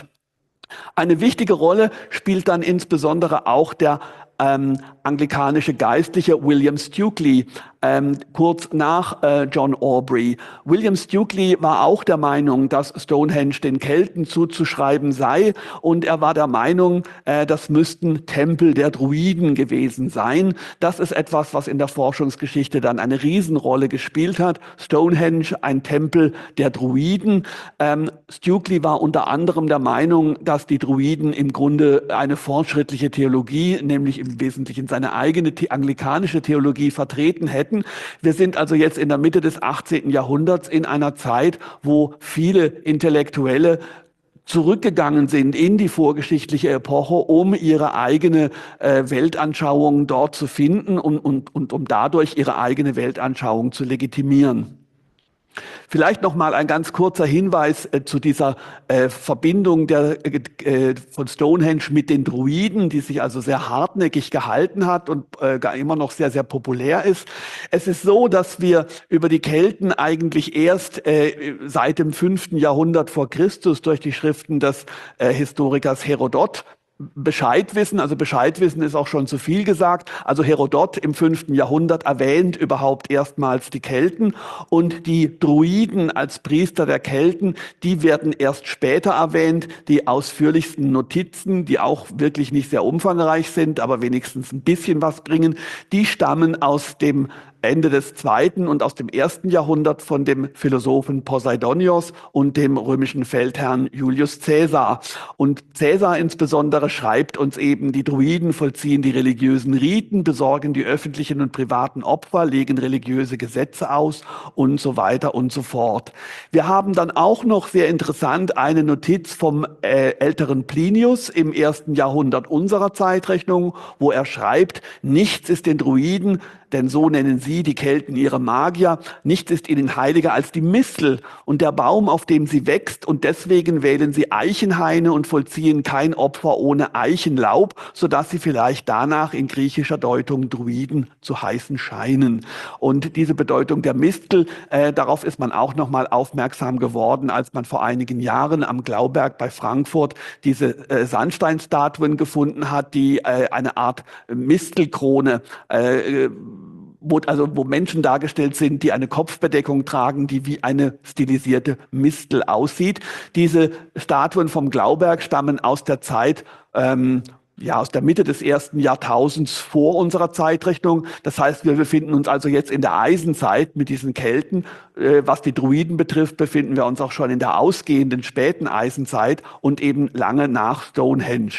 S2: Eine wichtige Rolle spielt dann insbesondere auch der ähm, anglikanische Geistliche William Stukely, ähm, kurz nach äh, John Aubrey. William Stukely war auch der Meinung, dass Stonehenge den Kelten zuzuschreiben sei und er war der Meinung, äh, das müssten Tempel der Druiden gewesen sein. Das ist etwas, was in der Forschungsgeschichte dann eine Riesenrolle gespielt hat. Stonehenge, ein Tempel der Druiden. Ähm, Stukely war unter anderem der Meinung, dass die Druiden im Grunde eine fortschrittliche Theologie, nämlich im Wesentlichen seine eigene the- anglikanische Theologie vertreten hätten. Wir sind also jetzt in der Mitte des achtzehnten Jahrhunderts in einer Zeit, wo viele Intellektuelle zurückgegangen sind in die vorgeschichtliche Epoche, um ihre eigene äh, Weltanschauung dort zu finden und, und, und um dadurch ihre eigene Weltanschauung zu legitimieren. Vielleicht noch mal ein ganz kurzer Hinweis äh, zu dieser äh, Verbindung der, äh, von Stonehenge mit den Druiden, die sich also sehr hartnäckig gehalten hat und äh, gar immer noch sehr, sehr populär ist. Es ist so, dass wir über die Kelten eigentlich erst äh, seit dem fünften Jahrhundert vor Christus durch die Schriften des äh, Historikers Herodot Bescheid wissen, also Bescheid wissen ist auch schon zu viel gesagt. Also Herodot im fünften Jahrhundert erwähnt überhaupt erstmals die Kelten und die Druiden als Priester der Kelten, die werden erst später erwähnt. Die ausführlichsten Notizen, die auch wirklich nicht sehr umfangreich sind, aber wenigstens ein bisschen was bringen, die stammen aus dem Ende des zweiten und aus dem ersten Jahrhundert von dem Philosophen Poseidonios und dem römischen Feldherrn Julius Caesar. Und Caesar insbesondere schreibt uns eben, die Druiden vollziehen die religiösen Riten, besorgen die öffentlichen und privaten Opfer, legen religiöse Gesetze aus und so weiter und so fort. Wir haben dann auch noch sehr interessant eine Notiz vom äh, älteren Plinius im ersten Jahrhundert unserer Zeitrechnung, wo er schreibt, nichts ist den Druiden, denn so nennen sie, die Kelten, ihre Magier. Nichts ist ihnen heiliger als die Mistel und der Baum, auf dem sie wächst. Und deswegen wählen sie Eichenhaine und vollziehen kein Opfer ohne Eichenlaub, sodass sie vielleicht danach in griechischer Deutung Druiden zu heißen scheinen. Und diese Bedeutung der Mistel, äh, darauf ist man auch nochmal aufmerksam geworden, als man vor einigen Jahren am Glauberg bei Frankfurt diese äh, Sandsteinstatuen gefunden hat, die äh, eine Art Mistelkrone äh, Wo, also wo Menschen dargestellt sind, die eine Kopfbedeckung tragen, die wie eine stilisierte Mistel aussieht. Diese Statuen vom Glauberg stammen aus der Zeit, ähm, ja, aus der Mitte des ersten Jahrtausends vor unserer Zeitrechnung. Das heißt, wir befinden uns also jetzt in der Eisenzeit mit diesen Kelten. Äh, was die Druiden betrifft, befinden wir uns auch schon in der ausgehenden späten Eisenzeit und eben lange nach Stonehenge.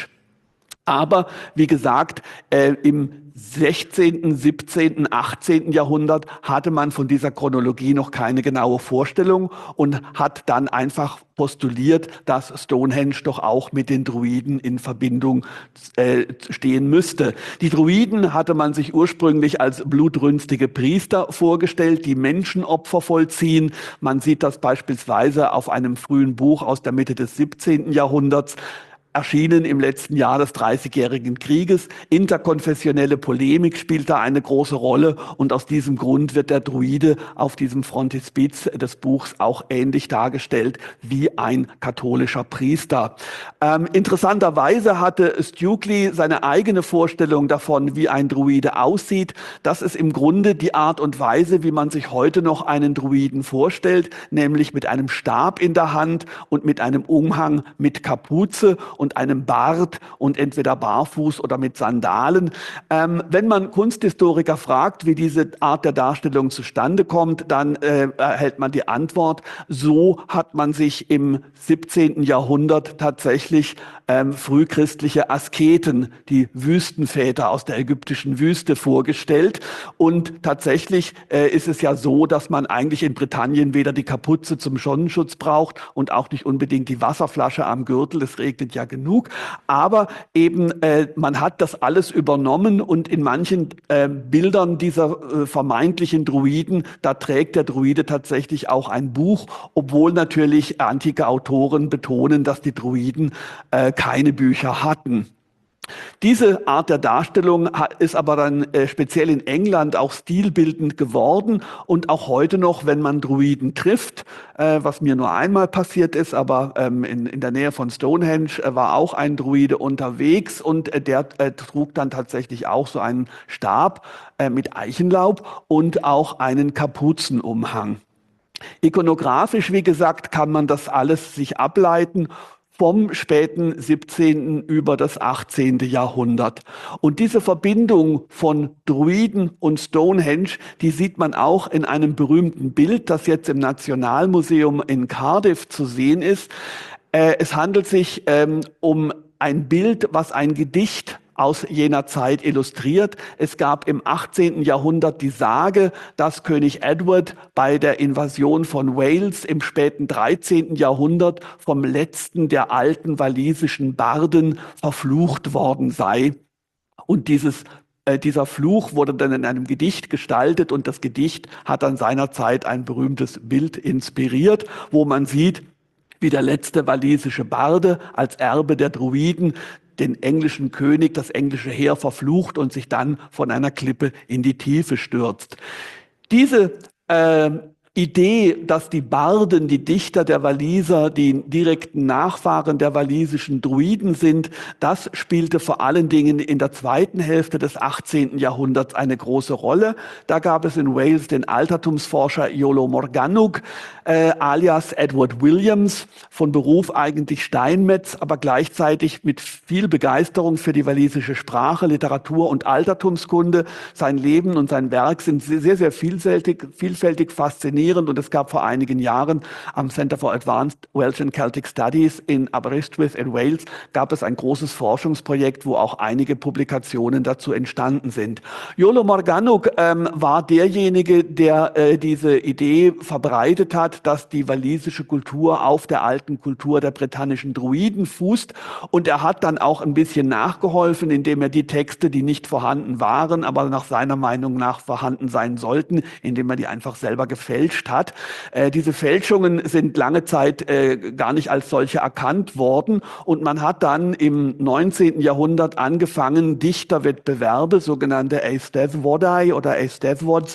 S2: Aber wie gesagt, äh, im sechzehnten, siebzehnten, achtzehnten Jahrhundert hatte man von dieser Chronologie noch keine genaue Vorstellung und hat dann einfach postuliert, dass Stonehenge doch auch mit den Druiden in Verbindung äh, stehen müsste. Die Druiden hatte man sich ursprünglich als blutrünstige Priester vorgestellt, die Menschenopfer vollziehen. Man sieht das beispielsweise auf einem frühen Buch aus der Mitte des siebzehnten Jahrhunderts. erschienen im letzten Jahr des Dreißigjährigen Krieges. Interkonfessionelle Polemik spielt da eine große Rolle und aus diesem Grund wird der Druide auf diesem Frontispiz des Buchs auch ähnlich dargestellt wie ein katholischer Priester. Ähm, interessanterweise hatte Stukely seine eigene Vorstellung davon, wie ein Druide aussieht. Das ist im Grunde die Art und Weise, wie man sich heute noch einen Druiden vorstellt, nämlich mit einem Stab in der Hand und mit einem Umhang mit Kapuze und einem Bart und entweder barfuß oder mit Sandalen. Ähm, wenn man Kunsthistoriker fragt, wie diese Art der Darstellung zustande kommt, dann äh, erhält man die Antwort, so hat man sich im siebzehnten Jahrhundert tatsächlich ähm, frühchristliche Asketen, die Wüstenväter aus der ägyptischen Wüste vorgestellt. Und tatsächlich äh, ist es ja so, dass man eigentlich in Britannien weder die Kapuze zum Sonnenschutz braucht und auch nicht unbedingt die Wasserflasche am Gürtel. Es regnet ja genug. Aber eben äh, man hat das alles übernommen und in manchen äh, Bildern dieser äh, vermeintlichen Druiden, da trägt der Druide tatsächlich auch ein Buch, obwohl natürlich antike Autoren betonen, dass die Druiden äh, keine Bücher hatten. Diese Art der Darstellung ist aber dann äh, speziell in England auch stilbildend geworden und auch heute noch, wenn man Druiden trifft, äh, was mir nur einmal passiert ist, aber ähm, in, in der Nähe von Stonehenge äh, war auch ein Druide unterwegs und äh, der äh, trug dann tatsächlich auch so einen Stab äh, mit Eichenlaub und auch einen Kapuzenumhang. Ikonografisch, wie gesagt, kann man das alles sich ableiten vom späten siebzehnten über das achtzehnte Jahrhundert. Und diese Verbindung von Druiden und Stonehenge, die sieht man auch in einem berühmten Bild, das jetzt im Nationalmuseum in Cardiff zu sehen ist. Äh, es handelt sich ähm, um ein Bild, was ein Gedicht aus jener Zeit illustriert. Es gab im achtzehnten Jahrhundert die Sage, dass König Edward bei der Invasion von Wales im späten dreizehnten Jahrhundert vom letzten der alten walisischen Barden verflucht worden sei. Und dieses äh, dieser Fluch wurde dann in einem Gedicht gestaltet und das Gedicht hat dann seinerzeit ein berühmtes Bild inspiriert, wo man sieht, wie der letzte walisische Barde als Erbe der Druiden den englischen König, das englische Heer verflucht und sich dann von einer Klippe in die Tiefe stürzt. Diese äh, Idee, dass die Barden, die Dichter der Waliser, die direkten Nachfahren der walisischen Druiden sind, das spielte vor allen Dingen in der zweiten Hälfte des achtzehnten Jahrhunderts eine große Rolle. Da gab es in Wales den Altertumsforscher Iolo Morgannwg, äh, alias Edward Williams, von Beruf eigentlich Steinmetz, aber gleichzeitig mit viel Begeisterung für die walisische Sprache, Literatur und Altertumskunde. Sein Leben und sein Werk sind sehr, sehr vielfältig, vielfältig faszinierend. Und es gab vor einigen Jahren am Center for Advanced Welsh and Celtic Studies in Aberystwyth in Wales gab es ein großes Forschungsprojekt, wo auch einige Publikationen dazu entstanden sind. Iolo Morgannwg ähm, war derjenige, der äh, diese Idee verbreitet hat, dass die walisische Kultur auf der alten Kultur der britannischen Druiden fußt. Und er hat dann auch ein bisschen nachgeholfen, indem er die Texte, die nicht vorhanden waren, aber nach seiner Meinung nach vorhanden sein sollten, indem er die einfach selber gefälscht hat. Äh, diese Fälschungen sind lange Zeit äh, gar nicht als solche erkannt worden und man hat dann im neunzehnten Jahrhundert angefangen, Dichterwettbewerbe, sogenannte Eisteddfodau oder Eisteddfods,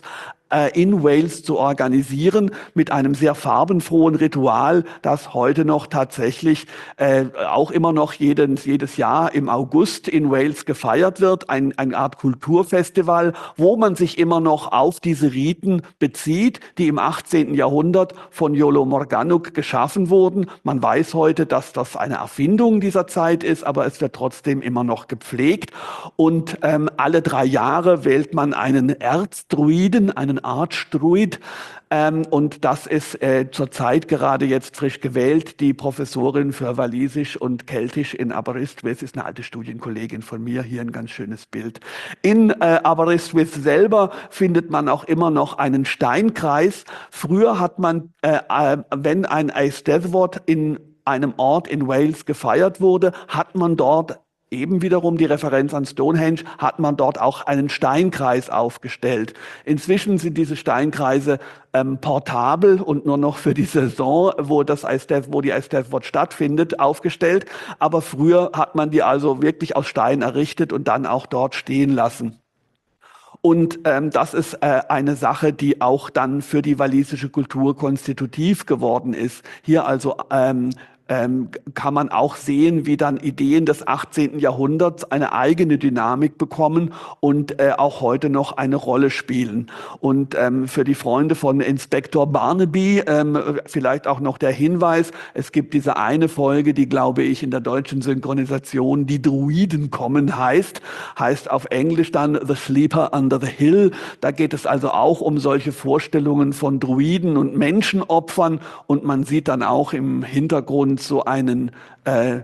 S2: in Wales zu organisieren mit einem sehr farbenfrohen Ritual, das heute noch tatsächlich äh, auch immer noch jedes, jedes Jahr im August in Wales gefeiert wird. Ein, eine Art Kulturfestival, wo man sich immer noch auf diese Riten bezieht, die im achtzehnten Jahrhundert von Iolo Morgannwg geschaffen wurden. Man weiß heute, dass das eine Erfindung dieser Zeit ist, aber es wird trotzdem immer noch gepflegt. Und ähm, alle drei Jahre wählt man einen Erzdruiden, einen Archdruid, ähm, und das ist äh, zurzeit gerade jetzt frisch gewählt. Die Professorin für Walisisch und Keltisch in Aberystwyth ist eine alte Studienkollegin von mir. Hier ein ganz schönes Bild. In äh, Aberystwyth selber findet man auch immer noch einen Steinkreis. Früher hat man, äh, äh, wenn ein Eisteddfod in einem Ort in Wales gefeiert wurde, hat man dort eben wiederum die Referenz an Stonehenge, hat man dort auch einen Steinkreis aufgestellt. Inzwischen sind diese Steinkreise ähm, portabel und nur noch für die Saison, wo das I S T E F, wo die I S T E F stattfindet, aufgestellt. Aber früher hat man die also wirklich aus Stein errichtet und dann auch dort stehen lassen. Und ähm, das ist äh, eine Sache, die auch dann für die walisische Kultur konstitutiv geworden ist. Hier also ähm, ähm, kann man auch sehen, wie dann Ideen des achtzehnten Jahrhunderts eine eigene Dynamik bekommen und äh, auch heute noch eine Rolle spielen. Und ähm, für die Freunde von Inspektor Barnaby ähm, vielleicht auch noch der Hinweis, es gibt diese eine Folge, die, glaube ich, in der deutschen Synchronisation Die Druiden kommen heißt, heißt auf Englisch dann The Sleeper Under the Hill. Da geht es also auch um solche Vorstellungen von Druiden und Menschenopfern und man sieht dann auch im Hintergrund so einen äh,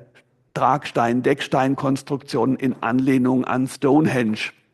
S2: Tragstein-Deckstein-Konstruktion in Anlehnung an Stonehenge.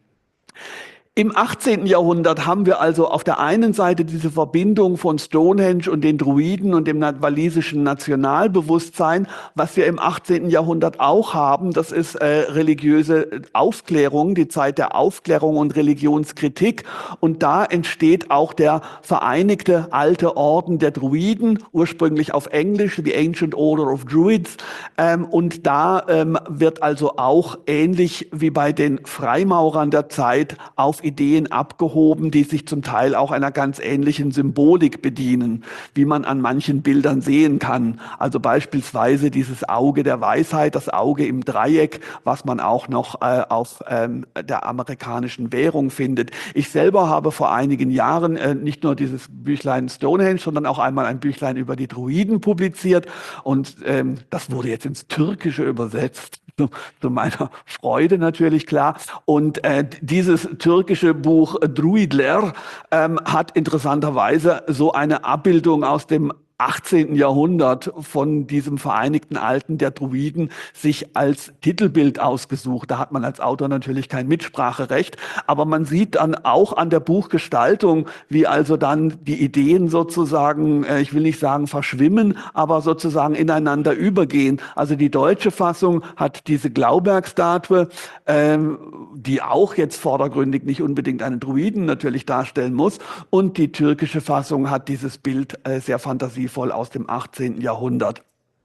S2: Im achtzehnten Jahrhundert haben wir also auf der einen Seite diese Verbindung von Stonehenge und den Druiden und dem walisischen Nationalbewusstsein. Was wir im achtzehnten Jahrhundert auch haben, das ist äh, religiöse Aufklärung, die Zeit der Aufklärung und Religionskritik. Und da entsteht auch der vereinigte alte Orden der Druiden, ursprünglich auf Englisch, the Ancient Order of Druids. Ähm, und da ähm, wird also auch ähnlich wie bei den Freimaurern der Zeit auf Ideen abgehoben, die sich zum Teil auch einer ganz ähnlichen Symbolik bedienen, wie man an manchen Bildern sehen kann. Also beispielsweise dieses Auge der Weisheit, das Auge im Dreieck, was man auch noch äh, auf ähm, der amerikanischen Währung findet. Ich selber habe vor einigen Jahren äh, nicht nur dieses Büchlein Stonehenge, sondern auch einmal ein Büchlein über die Druiden publiziert und ähm, das wurde jetzt ins Türkische übersetzt. Zu, zu meiner Freude natürlich, klar. Und äh, dieses türkische Buch Druidler ähm, hat interessanterweise so eine Abbildung aus dem achtzehnten Jahrhundert von diesem Vereinigten Alten der Druiden sich als Titelbild ausgesucht. Da hat man als Autor natürlich kein Mitspracherecht, aber man sieht dann auch an der Buchgestaltung, wie also dann die Ideen sozusagen, äh, ich will nicht sagen verschwimmen, aber sozusagen ineinander übergehen. Also die deutsche Fassung hat diese Glaubergstatue, ähm, die auch jetzt vordergründig nicht unbedingt einen Druiden natürlich darstellen muss, und die türkische Fassung hat dieses Bild äh, sehr fantasievoll voll aus dem achtzehnten Jahrhundert.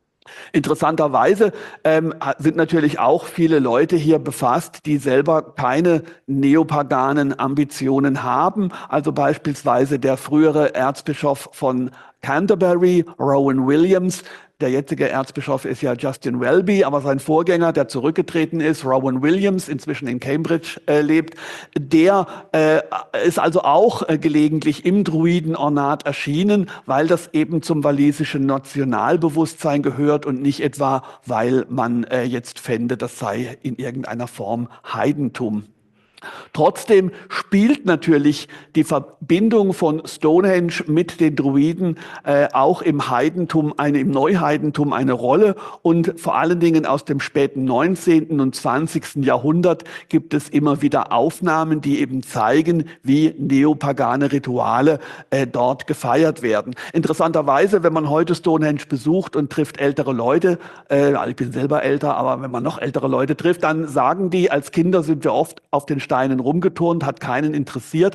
S2: Interessanterweise ähm, sind natürlich auch viele Leute hier befasst, die selber keine neopaganen Ambitionen haben. Also beispielsweise der frühere Erzbischof von Canterbury, Rowan Williams. Der jetzige Erzbischof ist ja Justin Welby, aber sein Vorgänger, der zurückgetreten ist, Rowan Williams, inzwischen in Cambridge äh, lebt, der äh, ist also auch äh, gelegentlich im Druidenornat erschienen, weil das eben zum walisischen Nationalbewusstsein gehört und nicht etwa, weil man äh, jetzt fände, das sei in irgendeiner Form Heidentum. Trotzdem spielt natürlich die Verbindung von Stonehenge mit den Druiden äh, auch im Heidentum, eine, im Neuheidentum eine Rolle, und vor allen Dingen aus dem späten neunzehnten und zwanzigsten Jahrhundert gibt es immer wieder Aufnahmen, die eben zeigen, wie neopagane Rituale äh, dort gefeiert werden. Interessanterweise, wenn man heute Stonehenge besucht und trifft ältere Leute, äh, ich bin selber älter, aber wenn man noch ältere Leute trifft, dann sagen die, als Kinder sind wir oft auf den Steinen rumgeturnt, hat keinen interessiert.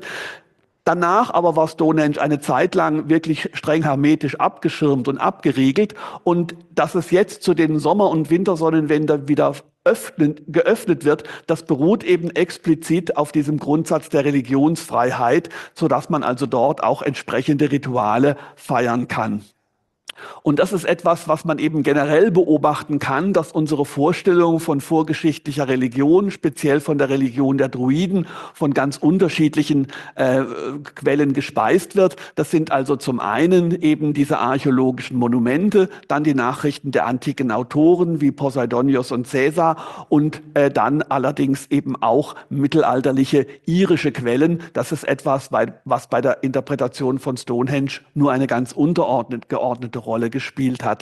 S2: Danach aber war Stonehenge eine Zeit lang wirklich streng hermetisch abgeschirmt und abgeriegelt. Und dass es jetzt zu den Sommer- und Wintersonnenwänden wieder öffnen, geöffnet wird, das beruht eben explizit auf diesem Grundsatz der Religionsfreiheit, sodass man also dort auch entsprechende Rituale feiern kann. Und das ist etwas, was man eben generell beobachten kann, dass unsere Vorstellung von vorgeschichtlicher Religion, speziell von der Religion der Druiden, von ganz unterschiedlichen äh, Quellen gespeist wird. Das sind also zum einen eben diese archäologischen Monumente, dann die Nachrichten der antiken Autoren wie Poseidonios und Caesar und äh, dann allerdings eben auch mittelalterliche irische Quellen. Das ist etwas, was bei der Interpretation von Stonehenge nur eine ganz untergeordnete geordnete Rolle gespielt hat.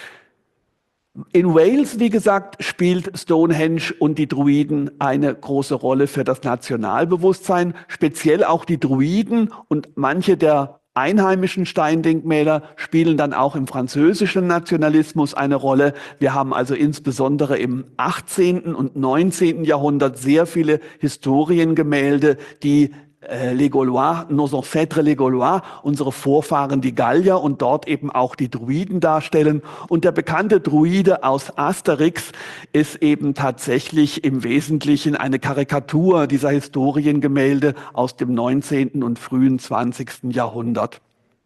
S2: In Wales, wie gesagt, spielt Stonehenge und die Druiden eine große Rolle für das Nationalbewusstsein, speziell auch die Druiden und manche der einheimischen Steindenkmäler spielen dann auch im französischen Nationalismus eine Rolle. Wir haben also insbesondere im achtzehnten und neunzehnten Jahrhundert sehr viele Historiengemälde, die äh, les Gaulois, nos ancêtres les Gaulois, unsere Vorfahren die Gallier und dort eben auch die Druiden darstellen. Und der bekannte Druide aus Asterix ist eben tatsächlich im Wesentlichen eine Karikatur dieser Historiengemälde aus dem neunzehnten und frühen zwanzigsten Jahrhundert.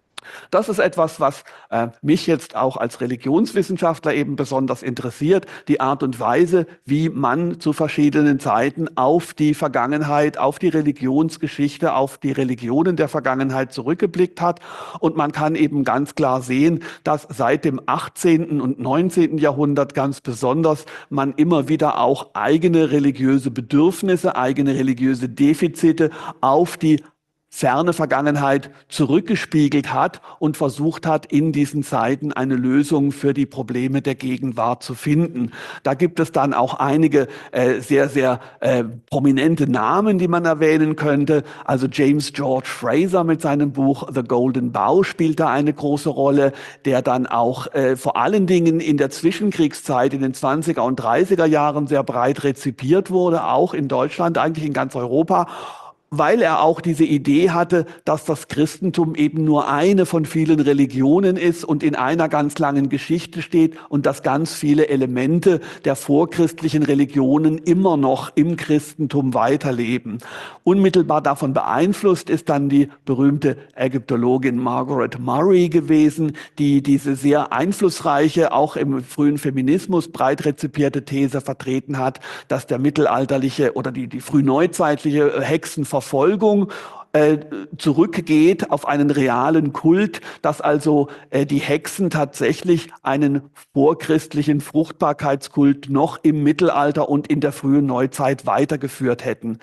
S2: Das ist etwas, was äh, mich jetzt auch als Religionswissenschaftler eben besonders interessiert, die Art und Weise, wie man zu verschiedenen Zeiten auf die Vergangenheit, auf die Religionsgeschichte, auf die Religionen der Vergangenheit zurückgeblickt hat. Und man kann eben ganz klar sehen, dass seit dem achtzehnten und neunzehnten Jahrhundert ganz besonders man immer wieder auch eigene religiöse Bedürfnisse, eigene religiöse Defizite auf die ferne Vergangenheit zurückgespiegelt hat und versucht hat, in diesen Zeiten eine Lösung für die Probleme der Gegenwart zu finden. Da gibt es dann auch einige äh, sehr, sehr äh, prominente Namen, die man erwähnen könnte. Also James George Frazer mit seinem Buch The Golden Bough spielt da eine große Rolle, der dann auch äh, vor allen Dingen in der Zwischenkriegszeit, in den zwanziger und dreißiger Jahren sehr breit rezipiert wurde, auch in Deutschland, eigentlich in ganz Europa, weil er auch diese Idee hatte, dass das Christentum eben nur eine von vielen Religionen ist und in einer ganz langen Geschichte steht und dass ganz viele Elemente der vorchristlichen Religionen immer noch im Christentum weiterleben. Unmittelbar davon beeinflusst ist dann die berühmte Ägyptologin Margaret Murray gewesen, die diese sehr einflussreiche, auch im frühen Feminismus breit rezipierte These vertreten hat, dass der mittelalterliche oder die, die frühneuzeitliche Hexenverfolgung Verfolgung äh, zurückgeht auf einen realen Kult, dass also äh, die Hexen tatsächlich einen vorchristlichen Fruchtbarkeitskult noch im Mittelalter und in der frühen Neuzeit weitergeführt hätten.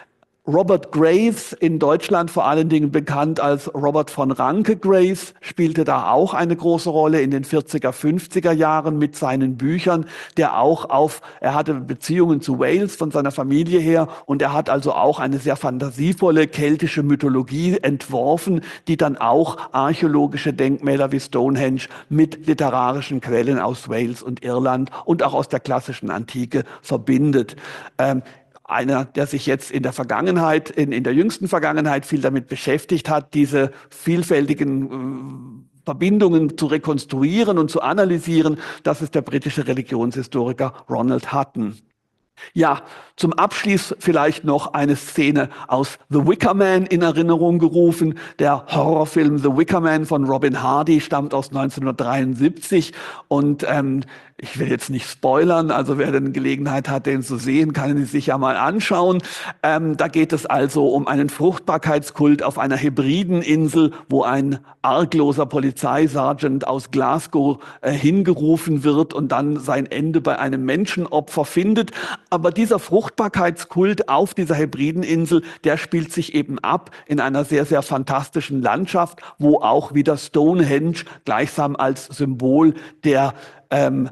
S2: Robert Graves, in Deutschland vor allen Dingen bekannt als Robert von Ranke Graves, spielte da auch eine große Rolle in den vierziger, fünfziger Jahren mit seinen Büchern, der auch auf, er hatte Beziehungen zu Wales von seiner Familie her und er hat also auch eine sehr fantasievolle keltische Mythologie entworfen, die dann auch archäologische Denkmäler wie Stonehenge mit literarischen Quellen aus Wales und Irland und auch aus der klassischen Antike verbindet. Ähm, Einer, der sich jetzt in der Vergangenheit, in, in der jüngsten Vergangenheit viel damit beschäftigt hat, diese vielfältigen äh, Verbindungen zu rekonstruieren und zu analysieren, das ist der britische Religionshistoriker Ronald Hutton. Ja, zum Abschluss vielleicht noch eine Szene aus The Wicker Man in Erinnerung gerufen. Der Horrorfilm The Wicker Man von Robin Hardy stammt aus neunzehnhundertdreiundsiebzig und ähm, ich will jetzt nicht spoilern, also wer denn Gelegenheit hat, den zu sehen, kann ihn sich ja mal anschauen. Ähm, da geht es also um einen Fruchtbarkeitskult auf einer hybriden Insel, wo ein argloser Polizeisergeant aus Glasgow äh, hingerufen wird und dann sein Ende bei einem Menschenopfer findet. Aber dieser Fruchtbarkeitskult auf dieser hybriden Insel, der spielt sich eben ab in einer sehr, sehr fantastischen Landschaft, wo auch wieder Stonehenge gleichsam als Symbol der ähm,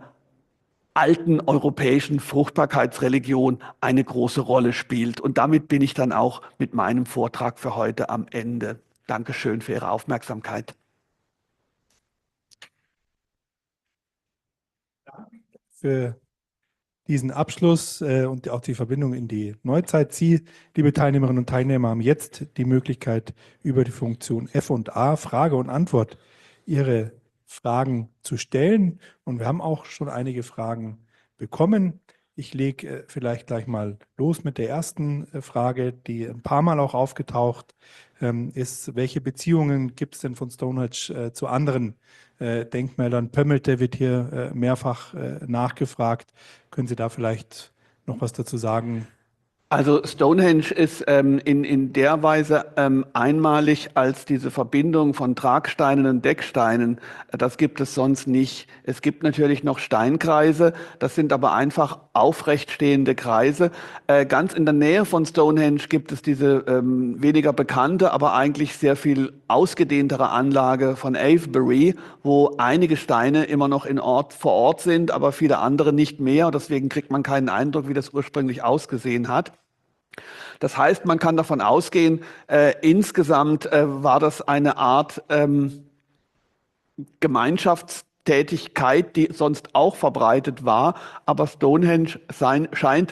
S2: alten europäischen Fruchtbarkeitsreligion eine große Rolle spielt. Und damit bin ich dann auch mit meinem Vortrag für heute am Ende. Dankeschön für Ihre Aufmerksamkeit.
S3: Für diesen Abschluss äh, und auch die Verbindung in die Neuzeit. Sie, liebe Teilnehmerinnen und Teilnehmer, haben jetzt die Möglichkeit, über die Funktion F und A, Frage und Antwort, Ihre Fragen zu stellen. Und wir haben auch schon einige Fragen bekommen. Ich lege äh, vielleicht gleich mal los mit der ersten äh, Frage, die ein paar Mal auch aufgetaucht ähm, ist. Welche Beziehungen gibt es denn von Stonehenge äh, zu anderen äh, Denkmälern? Pömmelte wird hier äh, mehrfach äh, nachgefragt. Können Sie da vielleicht noch was dazu sagen?
S2: Also Stonehenge ist ähm, in, in der Weise ähm, einmalig als diese Verbindung von Tragsteinen und Decksteinen. Das gibt es sonst nicht. Es gibt natürlich noch Steinkreise, das sind aber einfach aufrecht stehende Kreise. Äh, ganz in der Nähe von Stonehenge gibt es diese ähm, weniger bekannte, aber eigentlich sehr viel ausgedehntere Anlage von Avebury, wo einige Steine immer noch in Ort, vor Ort sind, aber viele andere nicht mehr. Deswegen kriegt man keinen Eindruck, wie das ursprünglich ausgesehen hat. Das heißt, man kann davon ausgehen, äh, insgesamt äh, war das eine Art ähm, Gemeinschaftstätigkeit, die sonst auch verbreitet war, aber Stonehenge sein, scheint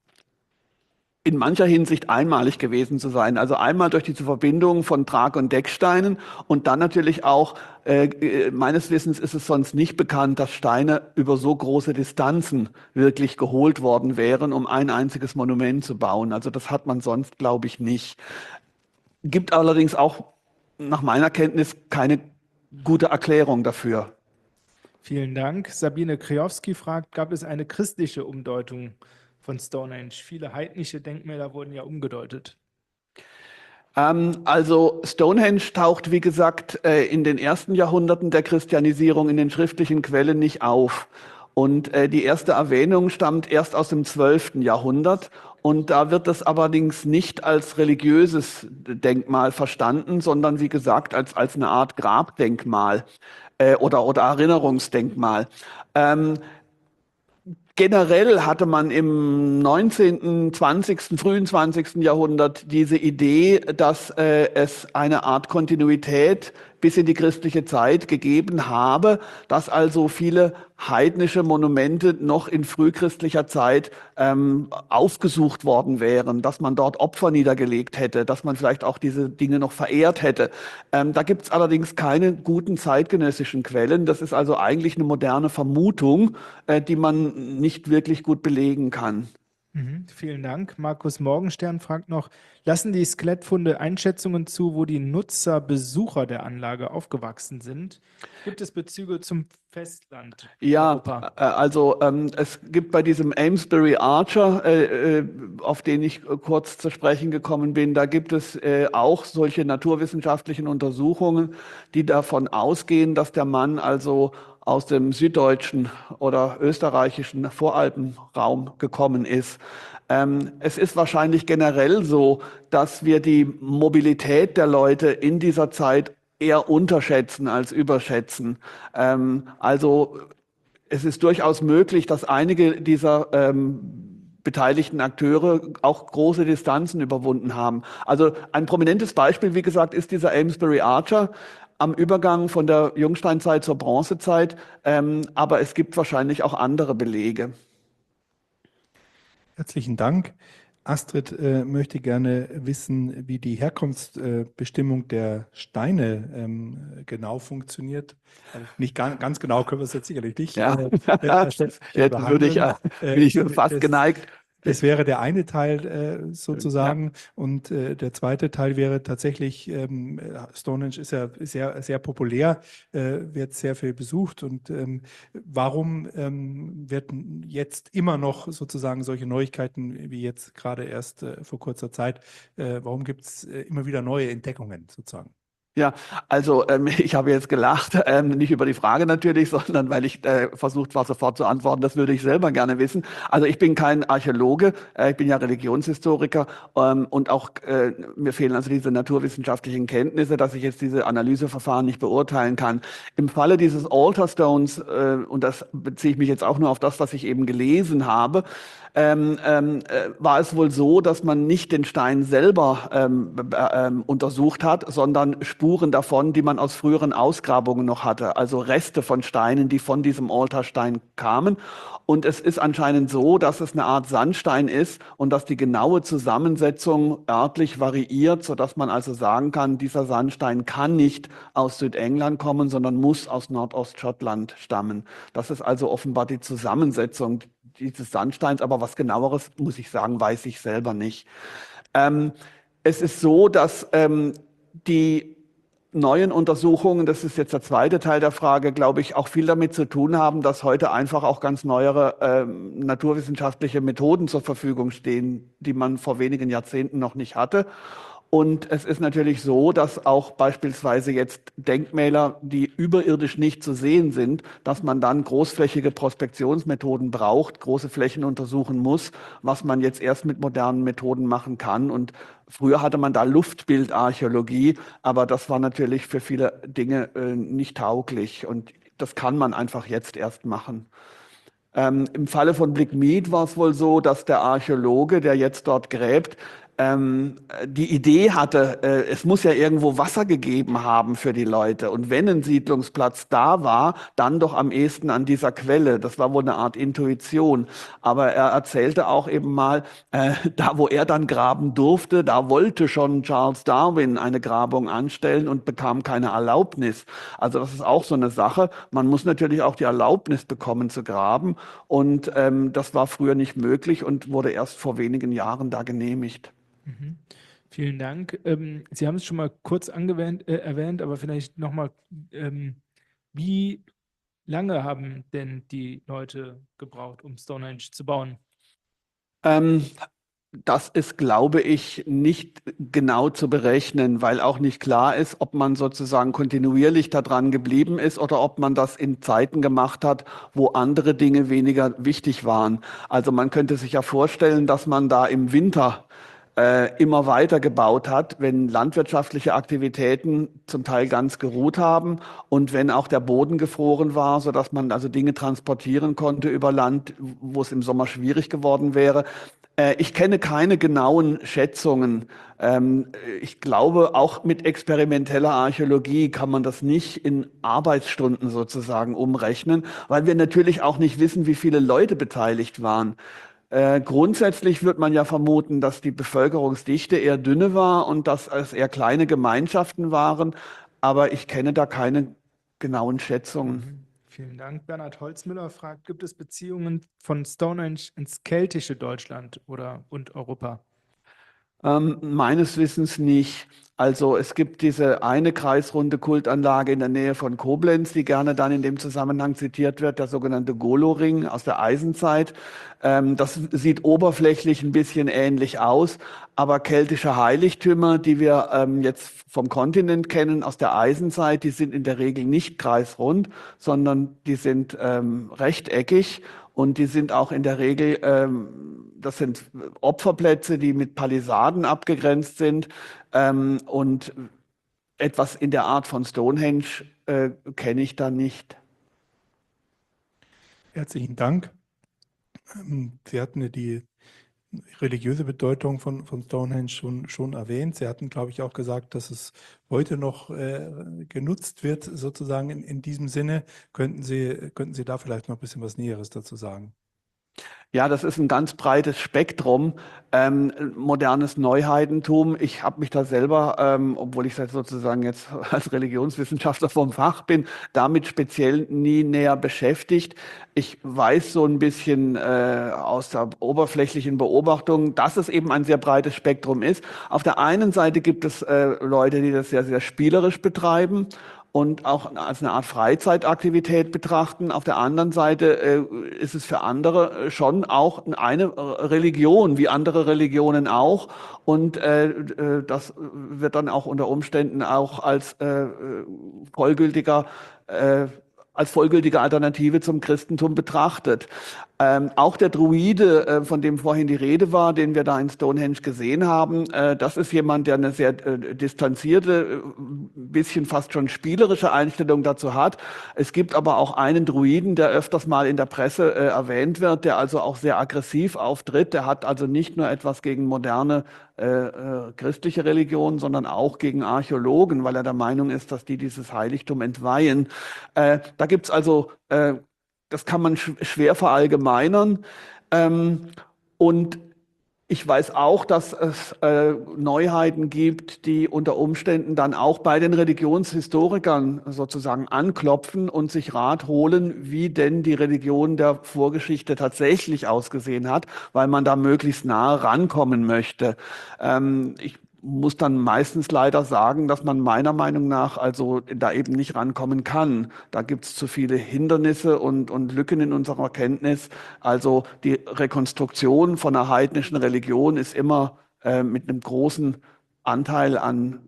S2: in mancher Hinsicht einmalig gewesen zu sein. Also einmal durch diese Verbindung von Trag- und Decksteinen und dann natürlich auch, äh, meines Wissens ist es sonst nicht bekannt, dass Steine über so große Distanzen wirklich geholt worden wären, um ein einziges Monument zu bauen. Also das hat man sonst, glaube ich, nicht. Gibt allerdings auch nach meiner Kenntnis keine gute Erklärung dafür.
S4: Vielen Dank. Sabine Kriowski fragt, gab es eine christliche Umdeutung von Stonehenge? Viele heidnische Denkmäler wurden ja umgedeutet.
S2: Ähm, also Stonehenge taucht, wie gesagt, äh, in den ersten Jahrhunderten der Christianisierung in den schriftlichen Quellen nicht auf. Und äh, die erste Erwähnung stammt erst aus dem zwölften Jahrhundert. Und da wird das allerdings nicht als religiöses Denkmal verstanden, sondern wie gesagt als, als eine Art Grabdenkmal äh, oder, oder Erinnerungsdenkmal. Ähm, Generell hatte man im neunzehnten, zwanzigsten, frühen zwanzigsten Jahrhundert diese Idee, dass äh, es eine Art Kontinuität bis in die christliche Zeit gegeben habe, dass also viele heidnische Monumente noch in frühchristlicher Zeit ähm, aufgesucht worden wären, dass man dort Opfer niedergelegt hätte, dass man vielleicht auch diese Dinge noch verehrt hätte. Ähm, da gibt es allerdings keine guten zeitgenössischen Quellen. Das ist also eigentlich eine moderne Vermutung, äh, die man nicht wirklich gut belegen kann.
S4: Mhm, vielen Dank. Markus Morgenstern fragt noch, lassen die Skelettfunde Einschätzungen zu, wo die Nutzer, Besucher der Anlage aufgewachsen sind? Gibt es Bezüge zum Festland?
S2: Ja,
S4: Europa?
S2: äh, also ähm, es gibt bei diesem Amesbury Archer, äh, äh, auf den ich äh, kurz zu sprechen gekommen bin, da gibt es äh, auch solche naturwissenschaftlichen Untersuchungen, die davon ausgehen, dass der Mann also aus dem süddeutschen oder österreichischen Voralpenraum gekommen ist. Ähm, es ist wahrscheinlich generell so, dass wir die Mobilität der Leute in dieser Zeit eher unterschätzen als überschätzen. Ähm, also es ist durchaus möglich, dass einige dieser ähm, beteiligten Akteure auch große Distanzen überwunden haben. Also ein prominentes Beispiel, wie gesagt, ist dieser Amesbury Archer am Übergang von der Jungsteinzeit zur Bronzezeit, ähm, aber es gibt wahrscheinlich auch andere Belege.
S3: Herzlichen Dank. Astrid äh, möchte gerne wissen, wie die Herkunftsbestimmung äh, der Steine ähm, genau funktioniert. Also nicht ganz, ganz genau können wir es jetzt sicherlich nicht.
S2: Ja.
S3: Äh, äh,
S2: Jetzt würde ich, äh, bin ich fast
S3: das,
S2: geneigt.
S3: Das wäre der eine Teil äh, sozusagen. Ja. Und äh, der zweite Teil wäre tatsächlich, ähm, Stonehenge ist ja sehr, sehr populär, äh, wird sehr viel besucht. Und ähm, warum ähm, werden jetzt immer noch sozusagen solche Neuigkeiten wie jetzt gerade erst äh, vor kurzer Zeit, äh, warum gibt es äh, immer wieder neue Entdeckungen sozusagen?
S2: Ja, also ähm, ich habe jetzt gelacht, ähm, nicht über die Frage natürlich, sondern weil ich äh, versucht war, sofort zu antworten. Das würde ich selber gerne wissen. Also ich bin kein Archäologe, äh, ich bin ja Religionshistoriker ähm, und auch äh, mir fehlen also diese naturwissenschaftlichen Kenntnisse, dass ich jetzt diese Analyseverfahren nicht beurteilen kann. Im Falle dieses Altar Stones, äh, und das beziehe ich mich jetzt auch nur auf das, was ich eben gelesen habe, Ähm, ähm, äh, war es wohl so, dass man nicht den Stein selber ähm, äh, ähm, untersucht hat, sondern Spuren davon, die man aus früheren Ausgrabungen noch hatte, also Reste von Steinen, die von diesem Altarstein kamen. Und es ist anscheinend so, dass es eine Art Sandstein ist und dass die genaue Zusammensetzung örtlich variiert, sodass man also sagen kann, dieser Sandstein kann nicht aus Südengland kommen, sondern muss aus Nordostschottland stammen. Das ist also offenbar die Zusammensetzung dieses Sandsteins, aber was genaueres, muss ich sagen, weiß ich selber nicht. Ähm, es ist so, dass ähm, die neuen Untersuchungen, das ist jetzt der zweite Teil der Frage, glaube ich, auch viel damit zu tun haben, dass heute einfach auch ganz neuere ähm, naturwissenschaftliche Methoden zur Verfügung stehen, die man vor wenigen Jahrzehnten noch nicht hatte. Und es ist natürlich so, dass auch beispielsweise jetzt Denkmäler, die überirdisch nicht zu sehen sind, dass man dann großflächige Prospektionsmethoden braucht, große Flächen untersuchen muss, was man jetzt erst mit modernen Methoden machen kann. Und früher hatte man da Luftbildarchäologie, aber das war natürlich für viele Dinge äh, nicht tauglich. Und das kann man einfach jetzt erst machen. Ähm, im Falle von Blickmead war es wohl so, dass der Archäologe, der jetzt dort gräbt, ähm, die Idee hatte, äh, es muss ja irgendwo Wasser gegeben haben für die Leute. Und wenn ein Siedlungsplatz da war, dann doch am ehesten an dieser Quelle. Das war wohl eine Art Intuition. Aber er erzählte auch eben mal, äh, da wo er dann graben durfte, da wollte schon Charles Darwin eine Grabung anstellen und bekam keine Erlaubnis. Also das ist auch so eine Sache. Man muss natürlich auch die Erlaubnis bekommen zu graben. Und ähm, das war früher nicht möglich und wurde erst vor wenigen Jahren da genehmigt.
S4: Mhm. Vielen Dank. Ähm, Sie haben es schon mal kurz angewähnt, äh, erwähnt, aber vielleicht nochmal, ähm, wie lange haben denn die Leute gebraucht, um Stonehenge zu bauen?
S2: Ähm, Das ist, glaube ich, nicht genau zu berechnen, weil auch nicht klar ist, ob man sozusagen kontinuierlich daran geblieben ist oder ob man das in Zeiten gemacht hat, wo andere Dinge weniger wichtig waren. Also man könnte sich ja vorstellen, dass man da im Winter äh, immer weiter gebaut hat, wenn landwirtschaftliche Aktivitäten zum Teil ganz geruht haben und wenn auch der Boden gefroren war, sodass man also Dinge transportieren konnte über Land, wo es im Sommer schwierig geworden wäre. Äh, Ich kenne keine genauen Schätzungen. Ähm, Ich glaube, auch mit experimenteller Archäologie kann man das nicht in Arbeitsstunden sozusagen umrechnen, weil wir natürlich auch nicht wissen, wie viele Leute beteiligt waren. Äh, Grundsätzlich wird man ja vermuten, dass die Bevölkerungsdichte eher dünne war und dass es eher kleine Gemeinschaften waren, aber ich kenne da keine genauen Schätzungen.
S4: Mhm. Vielen Dank. Bernhard Holzmüller fragt, gibt es Beziehungen von Stonehenge ins keltische Deutschland oder und Europa?
S2: Ähm, meines Wissens nicht. Also es gibt diese eine kreisrunde Kultanlage in der Nähe von Koblenz, die gerne dann in dem Zusammenhang zitiert wird, der sogenannte Golo-Ring aus der Eisenzeit. Ähm, das sieht oberflächlich ein bisschen ähnlich aus, aber keltische Heiligtümer, die wir ähm, jetzt vom Kontinent kennen, aus der Eisenzeit, die sind in der Regel nicht kreisrund, sondern die sind ähm, rechteckig. Und die sind auch in der Regel, ähm, das sind Opferplätze, die mit Palisaden abgegrenzt sind. Ähm, und etwas in der Art von Stonehenge äh, kenne ich da nicht.
S3: Herzlichen Dank. Ähm, Sie hatten ja die religiöse Bedeutung von, von Stonehenge schon, schon erwähnt. Sie hatten, glaube ich, auch gesagt, dass es heute noch äh, genutzt wird, sozusagen in, in diesem Sinne. Könnten Sie, könnten Sie da vielleicht noch ein bisschen was Näheres dazu sagen?
S2: Ja, das ist ein ganz breites Spektrum, ähm, modernes Neuheidentum. Ich habe mich da selber, ähm, obwohl ich sozusagen jetzt als Religionswissenschaftler vom Fach bin, damit speziell nie näher beschäftigt. Ich weiß so ein bisschen äh, aus der oberflächlichen Beobachtung, dass es eben ein sehr breites Spektrum ist. Auf der einen Seite gibt es äh, Leute, die das sehr, sehr spielerisch betreiben und auch als eine Art Freizeitaktivität betrachten. Auf der anderen Seite äh, ist es für andere schon auch eine Religion, wie andere Religionen auch. Und äh, äh, das wird dann auch unter Umständen auch als äh, vollgültiger äh, als vollgültige Alternative zum Christentum betrachtet. Ähm, auch der Druide, äh, von dem vorhin die Rede war, den wir da in Stonehenge gesehen haben, äh, das ist jemand, der eine sehr äh, distanzierte, äh, bisschen fast schon spielerische Einstellung dazu hat. Es gibt aber auch einen Druiden, der öfters mal in der Presse äh, erwähnt wird, der also auch sehr aggressiv auftritt. Der hat also nicht nur etwas gegen moderne äh, äh, christliche Religion, sondern auch gegen Archäologen, weil er der Meinung ist, dass die dieses Heiligtum entweihen. Äh, da gibt's also äh, das kann man sch schwer verallgemeinern. Ähm, und ich weiß auch, dass es äh, Neuheiten gibt, die unter Umständen dann auch bei den Religionshistorikern sozusagen anklopfen und sich Rat holen, wie denn die Religion der Vorgeschichte tatsächlich ausgesehen hat, weil man da möglichst nahe rankommen möchte. Ähm, ich muss dann meistens leider sagen, dass man meiner Meinung nach also da eben nicht rankommen kann. Da gibt es zu viele Hindernisse und, und Lücken in unserer Kenntnis. Also die Rekonstruktion von einer heidnischen Religion ist immer äh, mit einem großen Anteil an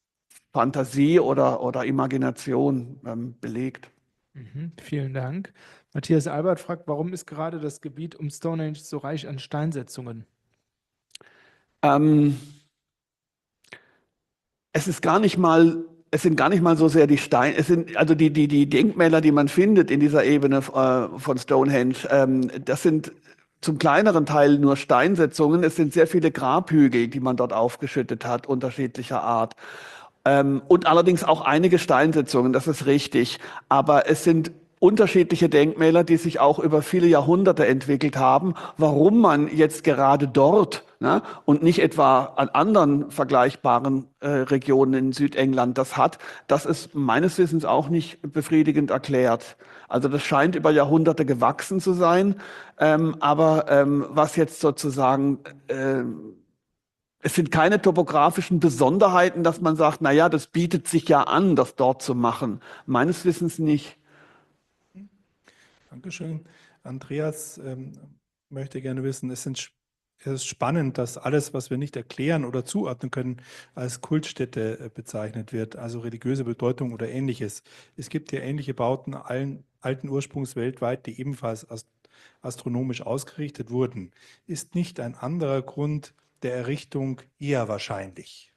S2: Fantasie oder, oder Imagination ähm, belegt.
S4: Mhm. Vielen Dank. Matthias Albert fragt, warum ist gerade das Gebiet um Stonehenge so reich an Steinsetzungen?
S2: Ähm, Es ist gar nicht mal es sind gar nicht mal so sehr die Steine, es sind also die, die, die Denkmäler, die man findet in dieser Ebene äh, von Stonehenge, ähm, das sind zum kleineren Teil nur Steinsetzungen. Es sind sehr viele Grabhügel, die man dort aufgeschüttet hat, unterschiedlicher Art. Ähm, und allerdings auch einige Steinsetzungen, das ist richtig. Aber es sind unterschiedliche Denkmäler, die sich auch über viele Jahrhunderte entwickelt haben. Warum man jetzt gerade dort, ne, und nicht etwa an anderen vergleichbaren äh, Regionen in Südengland das hat, das ist meines Wissens auch nicht befriedigend erklärt. Also das scheint über Jahrhunderte gewachsen zu sein, ähm, aber ähm, was jetzt sozusagen äh, es sind keine topografischen Besonderheiten, dass man sagt, na ja, das bietet sich ja an, das dort zu machen. Meines Wissens nicht.
S3: Dankeschön. Andreas ähm, möchte gerne wissen, es, sind, es ist spannend, dass alles, was wir nicht erklären oder zuordnen können, als Kultstätte äh, bezeichnet wird, also religiöse Bedeutung oder Ähnliches. Es gibt ja ähnliche Bauten allen alten Ursprungs weltweit, die ebenfalls ast astronomisch ausgerichtet wurden. Ist nicht ein anderer Grund der Errichtung eher wahrscheinlich?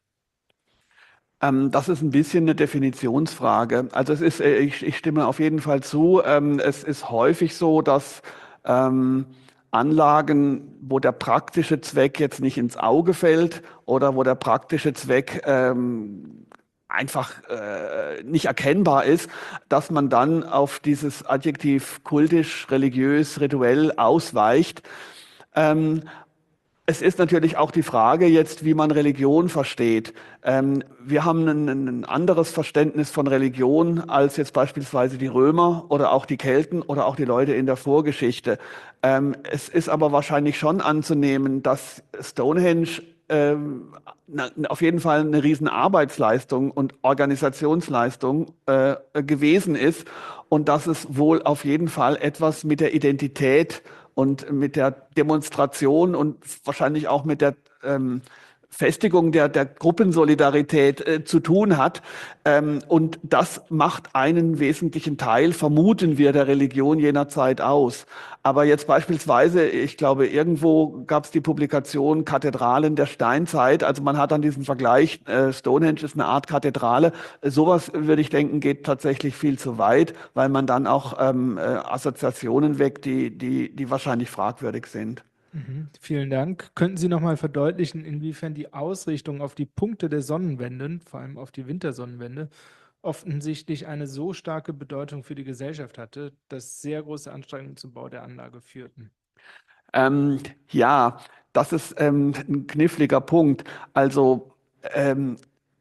S2: Ähm, das ist ein bisschen eine Definitionsfrage. Also es ist, äh, ich, ich stimme auf jeden Fall zu. Ähm, es ist häufig so, dass ähm, Anlagen, wo der praktische Zweck jetzt nicht ins Auge fällt oder wo der praktische Zweck ähm, einfach äh, nicht erkennbar ist, dass man dann auf dieses Adjektiv kultisch, religiös, rituell ausweicht. Ähm, Es ist natürlich auch die Frage jetzt, wie man Religion versteht. Ähm, wir haben ein, ein anderes Verständnis von Religion als jetzt beispielsweise die Römer oder auch die Kelten oder auch die Leute in der Vorgeschichte. Ähm, es ist aber wahrscheinlich schon anzunehmen, dass Stonehenge ähm, na, auf jeden Fall eine riesen Arbeitsleistung und Organisationsleistung äh, gewesen ist und dass es wohl auf jeden Fall etwas mit der Identität und mit der Demonstration und wahrscheinlich auch mit der ähm, Festigung der, der Gruppensolidarität äh, zu tun hat. Ähm, und das macht einen wesentlichen Teil, vermuten wir, der Religion jener Zeit aus. Aber jetzt beispielsweise, ich glaube, irgendwo gab es die Publikation Kathedralen der Steinzeit. Also man hat dann diesen Vergleich, äh, Stonehenge ist eine Art Kathedrale. Sowas, würde ich denken, geht tatsächlich viel zu weit, weil man dann auch ähm, äh, Assoziationen weckt, die, die, die wahrscheinlich fragwürdig sind.
S4: Mhm, vielen Dank. Könnten Sie noch mal verdeutlichen, inwiefern die Ausrichtung auf die Punkte der Sonnenwenden, vor allem auf die Wintersonnenwende, offensichtlich eine so starke Bedeutung für die Gesellschaft hatte, dass sehr große Anstrengungen zum Bau der Anlage führten?
S2: Ähm, ja, das ist ähm, ein kniffliger Punkt. Also ähm,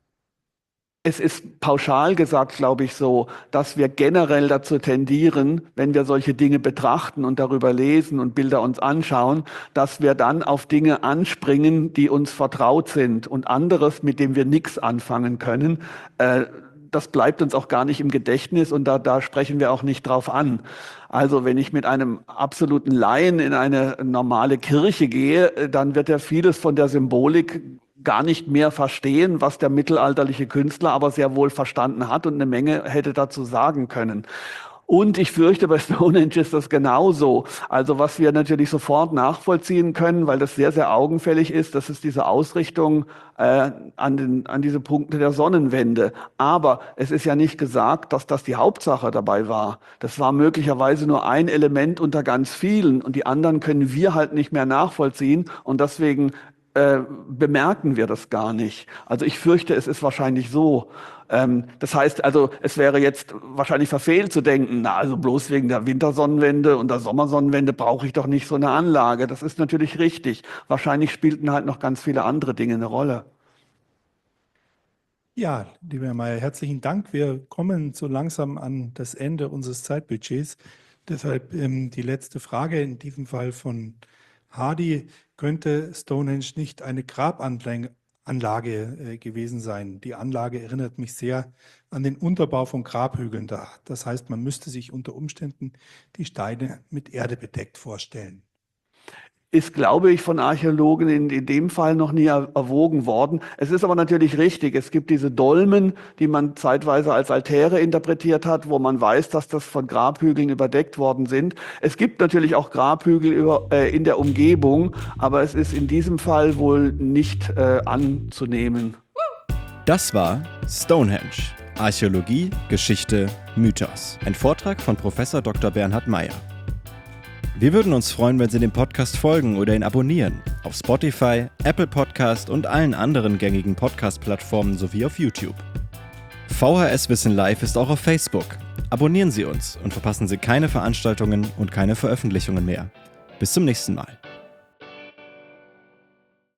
S2: es ist pauschal gesagt, glaube ich, so, dass wir generell dazu tendieren, wenn wir solche Dinge betrachten und darüber lesen und Bilder uns anschauen, dass wir dann auf Dinge anspringen, die uns vertraut sind und anderes, mit dem wir nichts anfangen können. Äh, das bleibt uns auch gar nicht im Gedächtnis und da, da sprechen wir auch nicht drauf an. Also wenn ich mit einem absoluten Laien in eine normale Kirche gehe, dann wird er vieles von der Symbolik gar nicht mehr verstehen, was der mittelalterliche Künstler aber sehr wohl verstanden hat und eine Menge hätte dazu sagen können. Und ich fürchte, bei Stonehenge ist das genauso. Also was wir natürlich sofort nachvollziehen können, weil das sehr, sehr augenfällig ist, das ist diese Ausrichtung äh, an, den, an diese Punkte der Sonnenwende. Aber es ist ja nicht gesagt, dass das die Hauptsache dabei war. Das war möglicherweise nur ein Element unter ganz vielen und die anderen können wir halt nicht mehr nachvollziehen und deswegen Äh, bemerken wir das gar nicht. Also ich fürchte, es ist wahrscheinlich so. Ähm, das heißt also, es wäre jetzt wahrscheinlich verfehlt zu denken, na also bloß wegen der Wintersonnenwende und der Sommersonnenwende brauche ich doch nicht so eine Anlage. Das ist natürlich richtig. Wahrscheinlich spielten halt noch ganz viele andere Dinge eine Rolle.
S3: Ja, lieber Herr Mayer, herzlichen Dank. Wir kommen so langsam an das Ende unseres Zeitbudgets. Deshalb ähm, die letzte Frage, in diesem Fall von Hardy. Könnte Stonehenge nicht eine Grabanlage äh, gewesen sein? Die Anlage erinnert mich sehr an den Unterbau von Grabhügeln da. Das heißt, man müsste sich unter Umständen die Steine mit Erde bedeckt vorstellen.
S2: Ist, glaube ich, von Archäologen in, in dem Fall noch nie er, erwogen worden. Es ist aber natürlich richtig. Es gibt diese Dolmen, die man zeitweise als Altäre interpretiert hat, wo man weiß, dass das von Grabhügeln überdeckt worden sind. Es gibt natürlich auch Grabhügel über, äh, in der Umgebung, aber es ist in diesem Fall wohl nicht äh, anzunehmen.
S1: Das war Stonehenge, Archäologie, Geschichte, Mythos. Ein Vortrag von Professor Doktor Bernhard Meyer. Wir würden uns freuen, wenn Sie dem Podcast folgen oder ihn abonnieren. Auf Spotify, Apple Podcast und allen anderen gängigen Podcast-Plattformen sowie auf YouTube. V H S Wissen Live ist auch auf Facebook. Abonnieren Sie uns und verpassen Sie keine Veranstaltungen und keine Veröffentlichungen mehr. Bis zum nächsten Mal.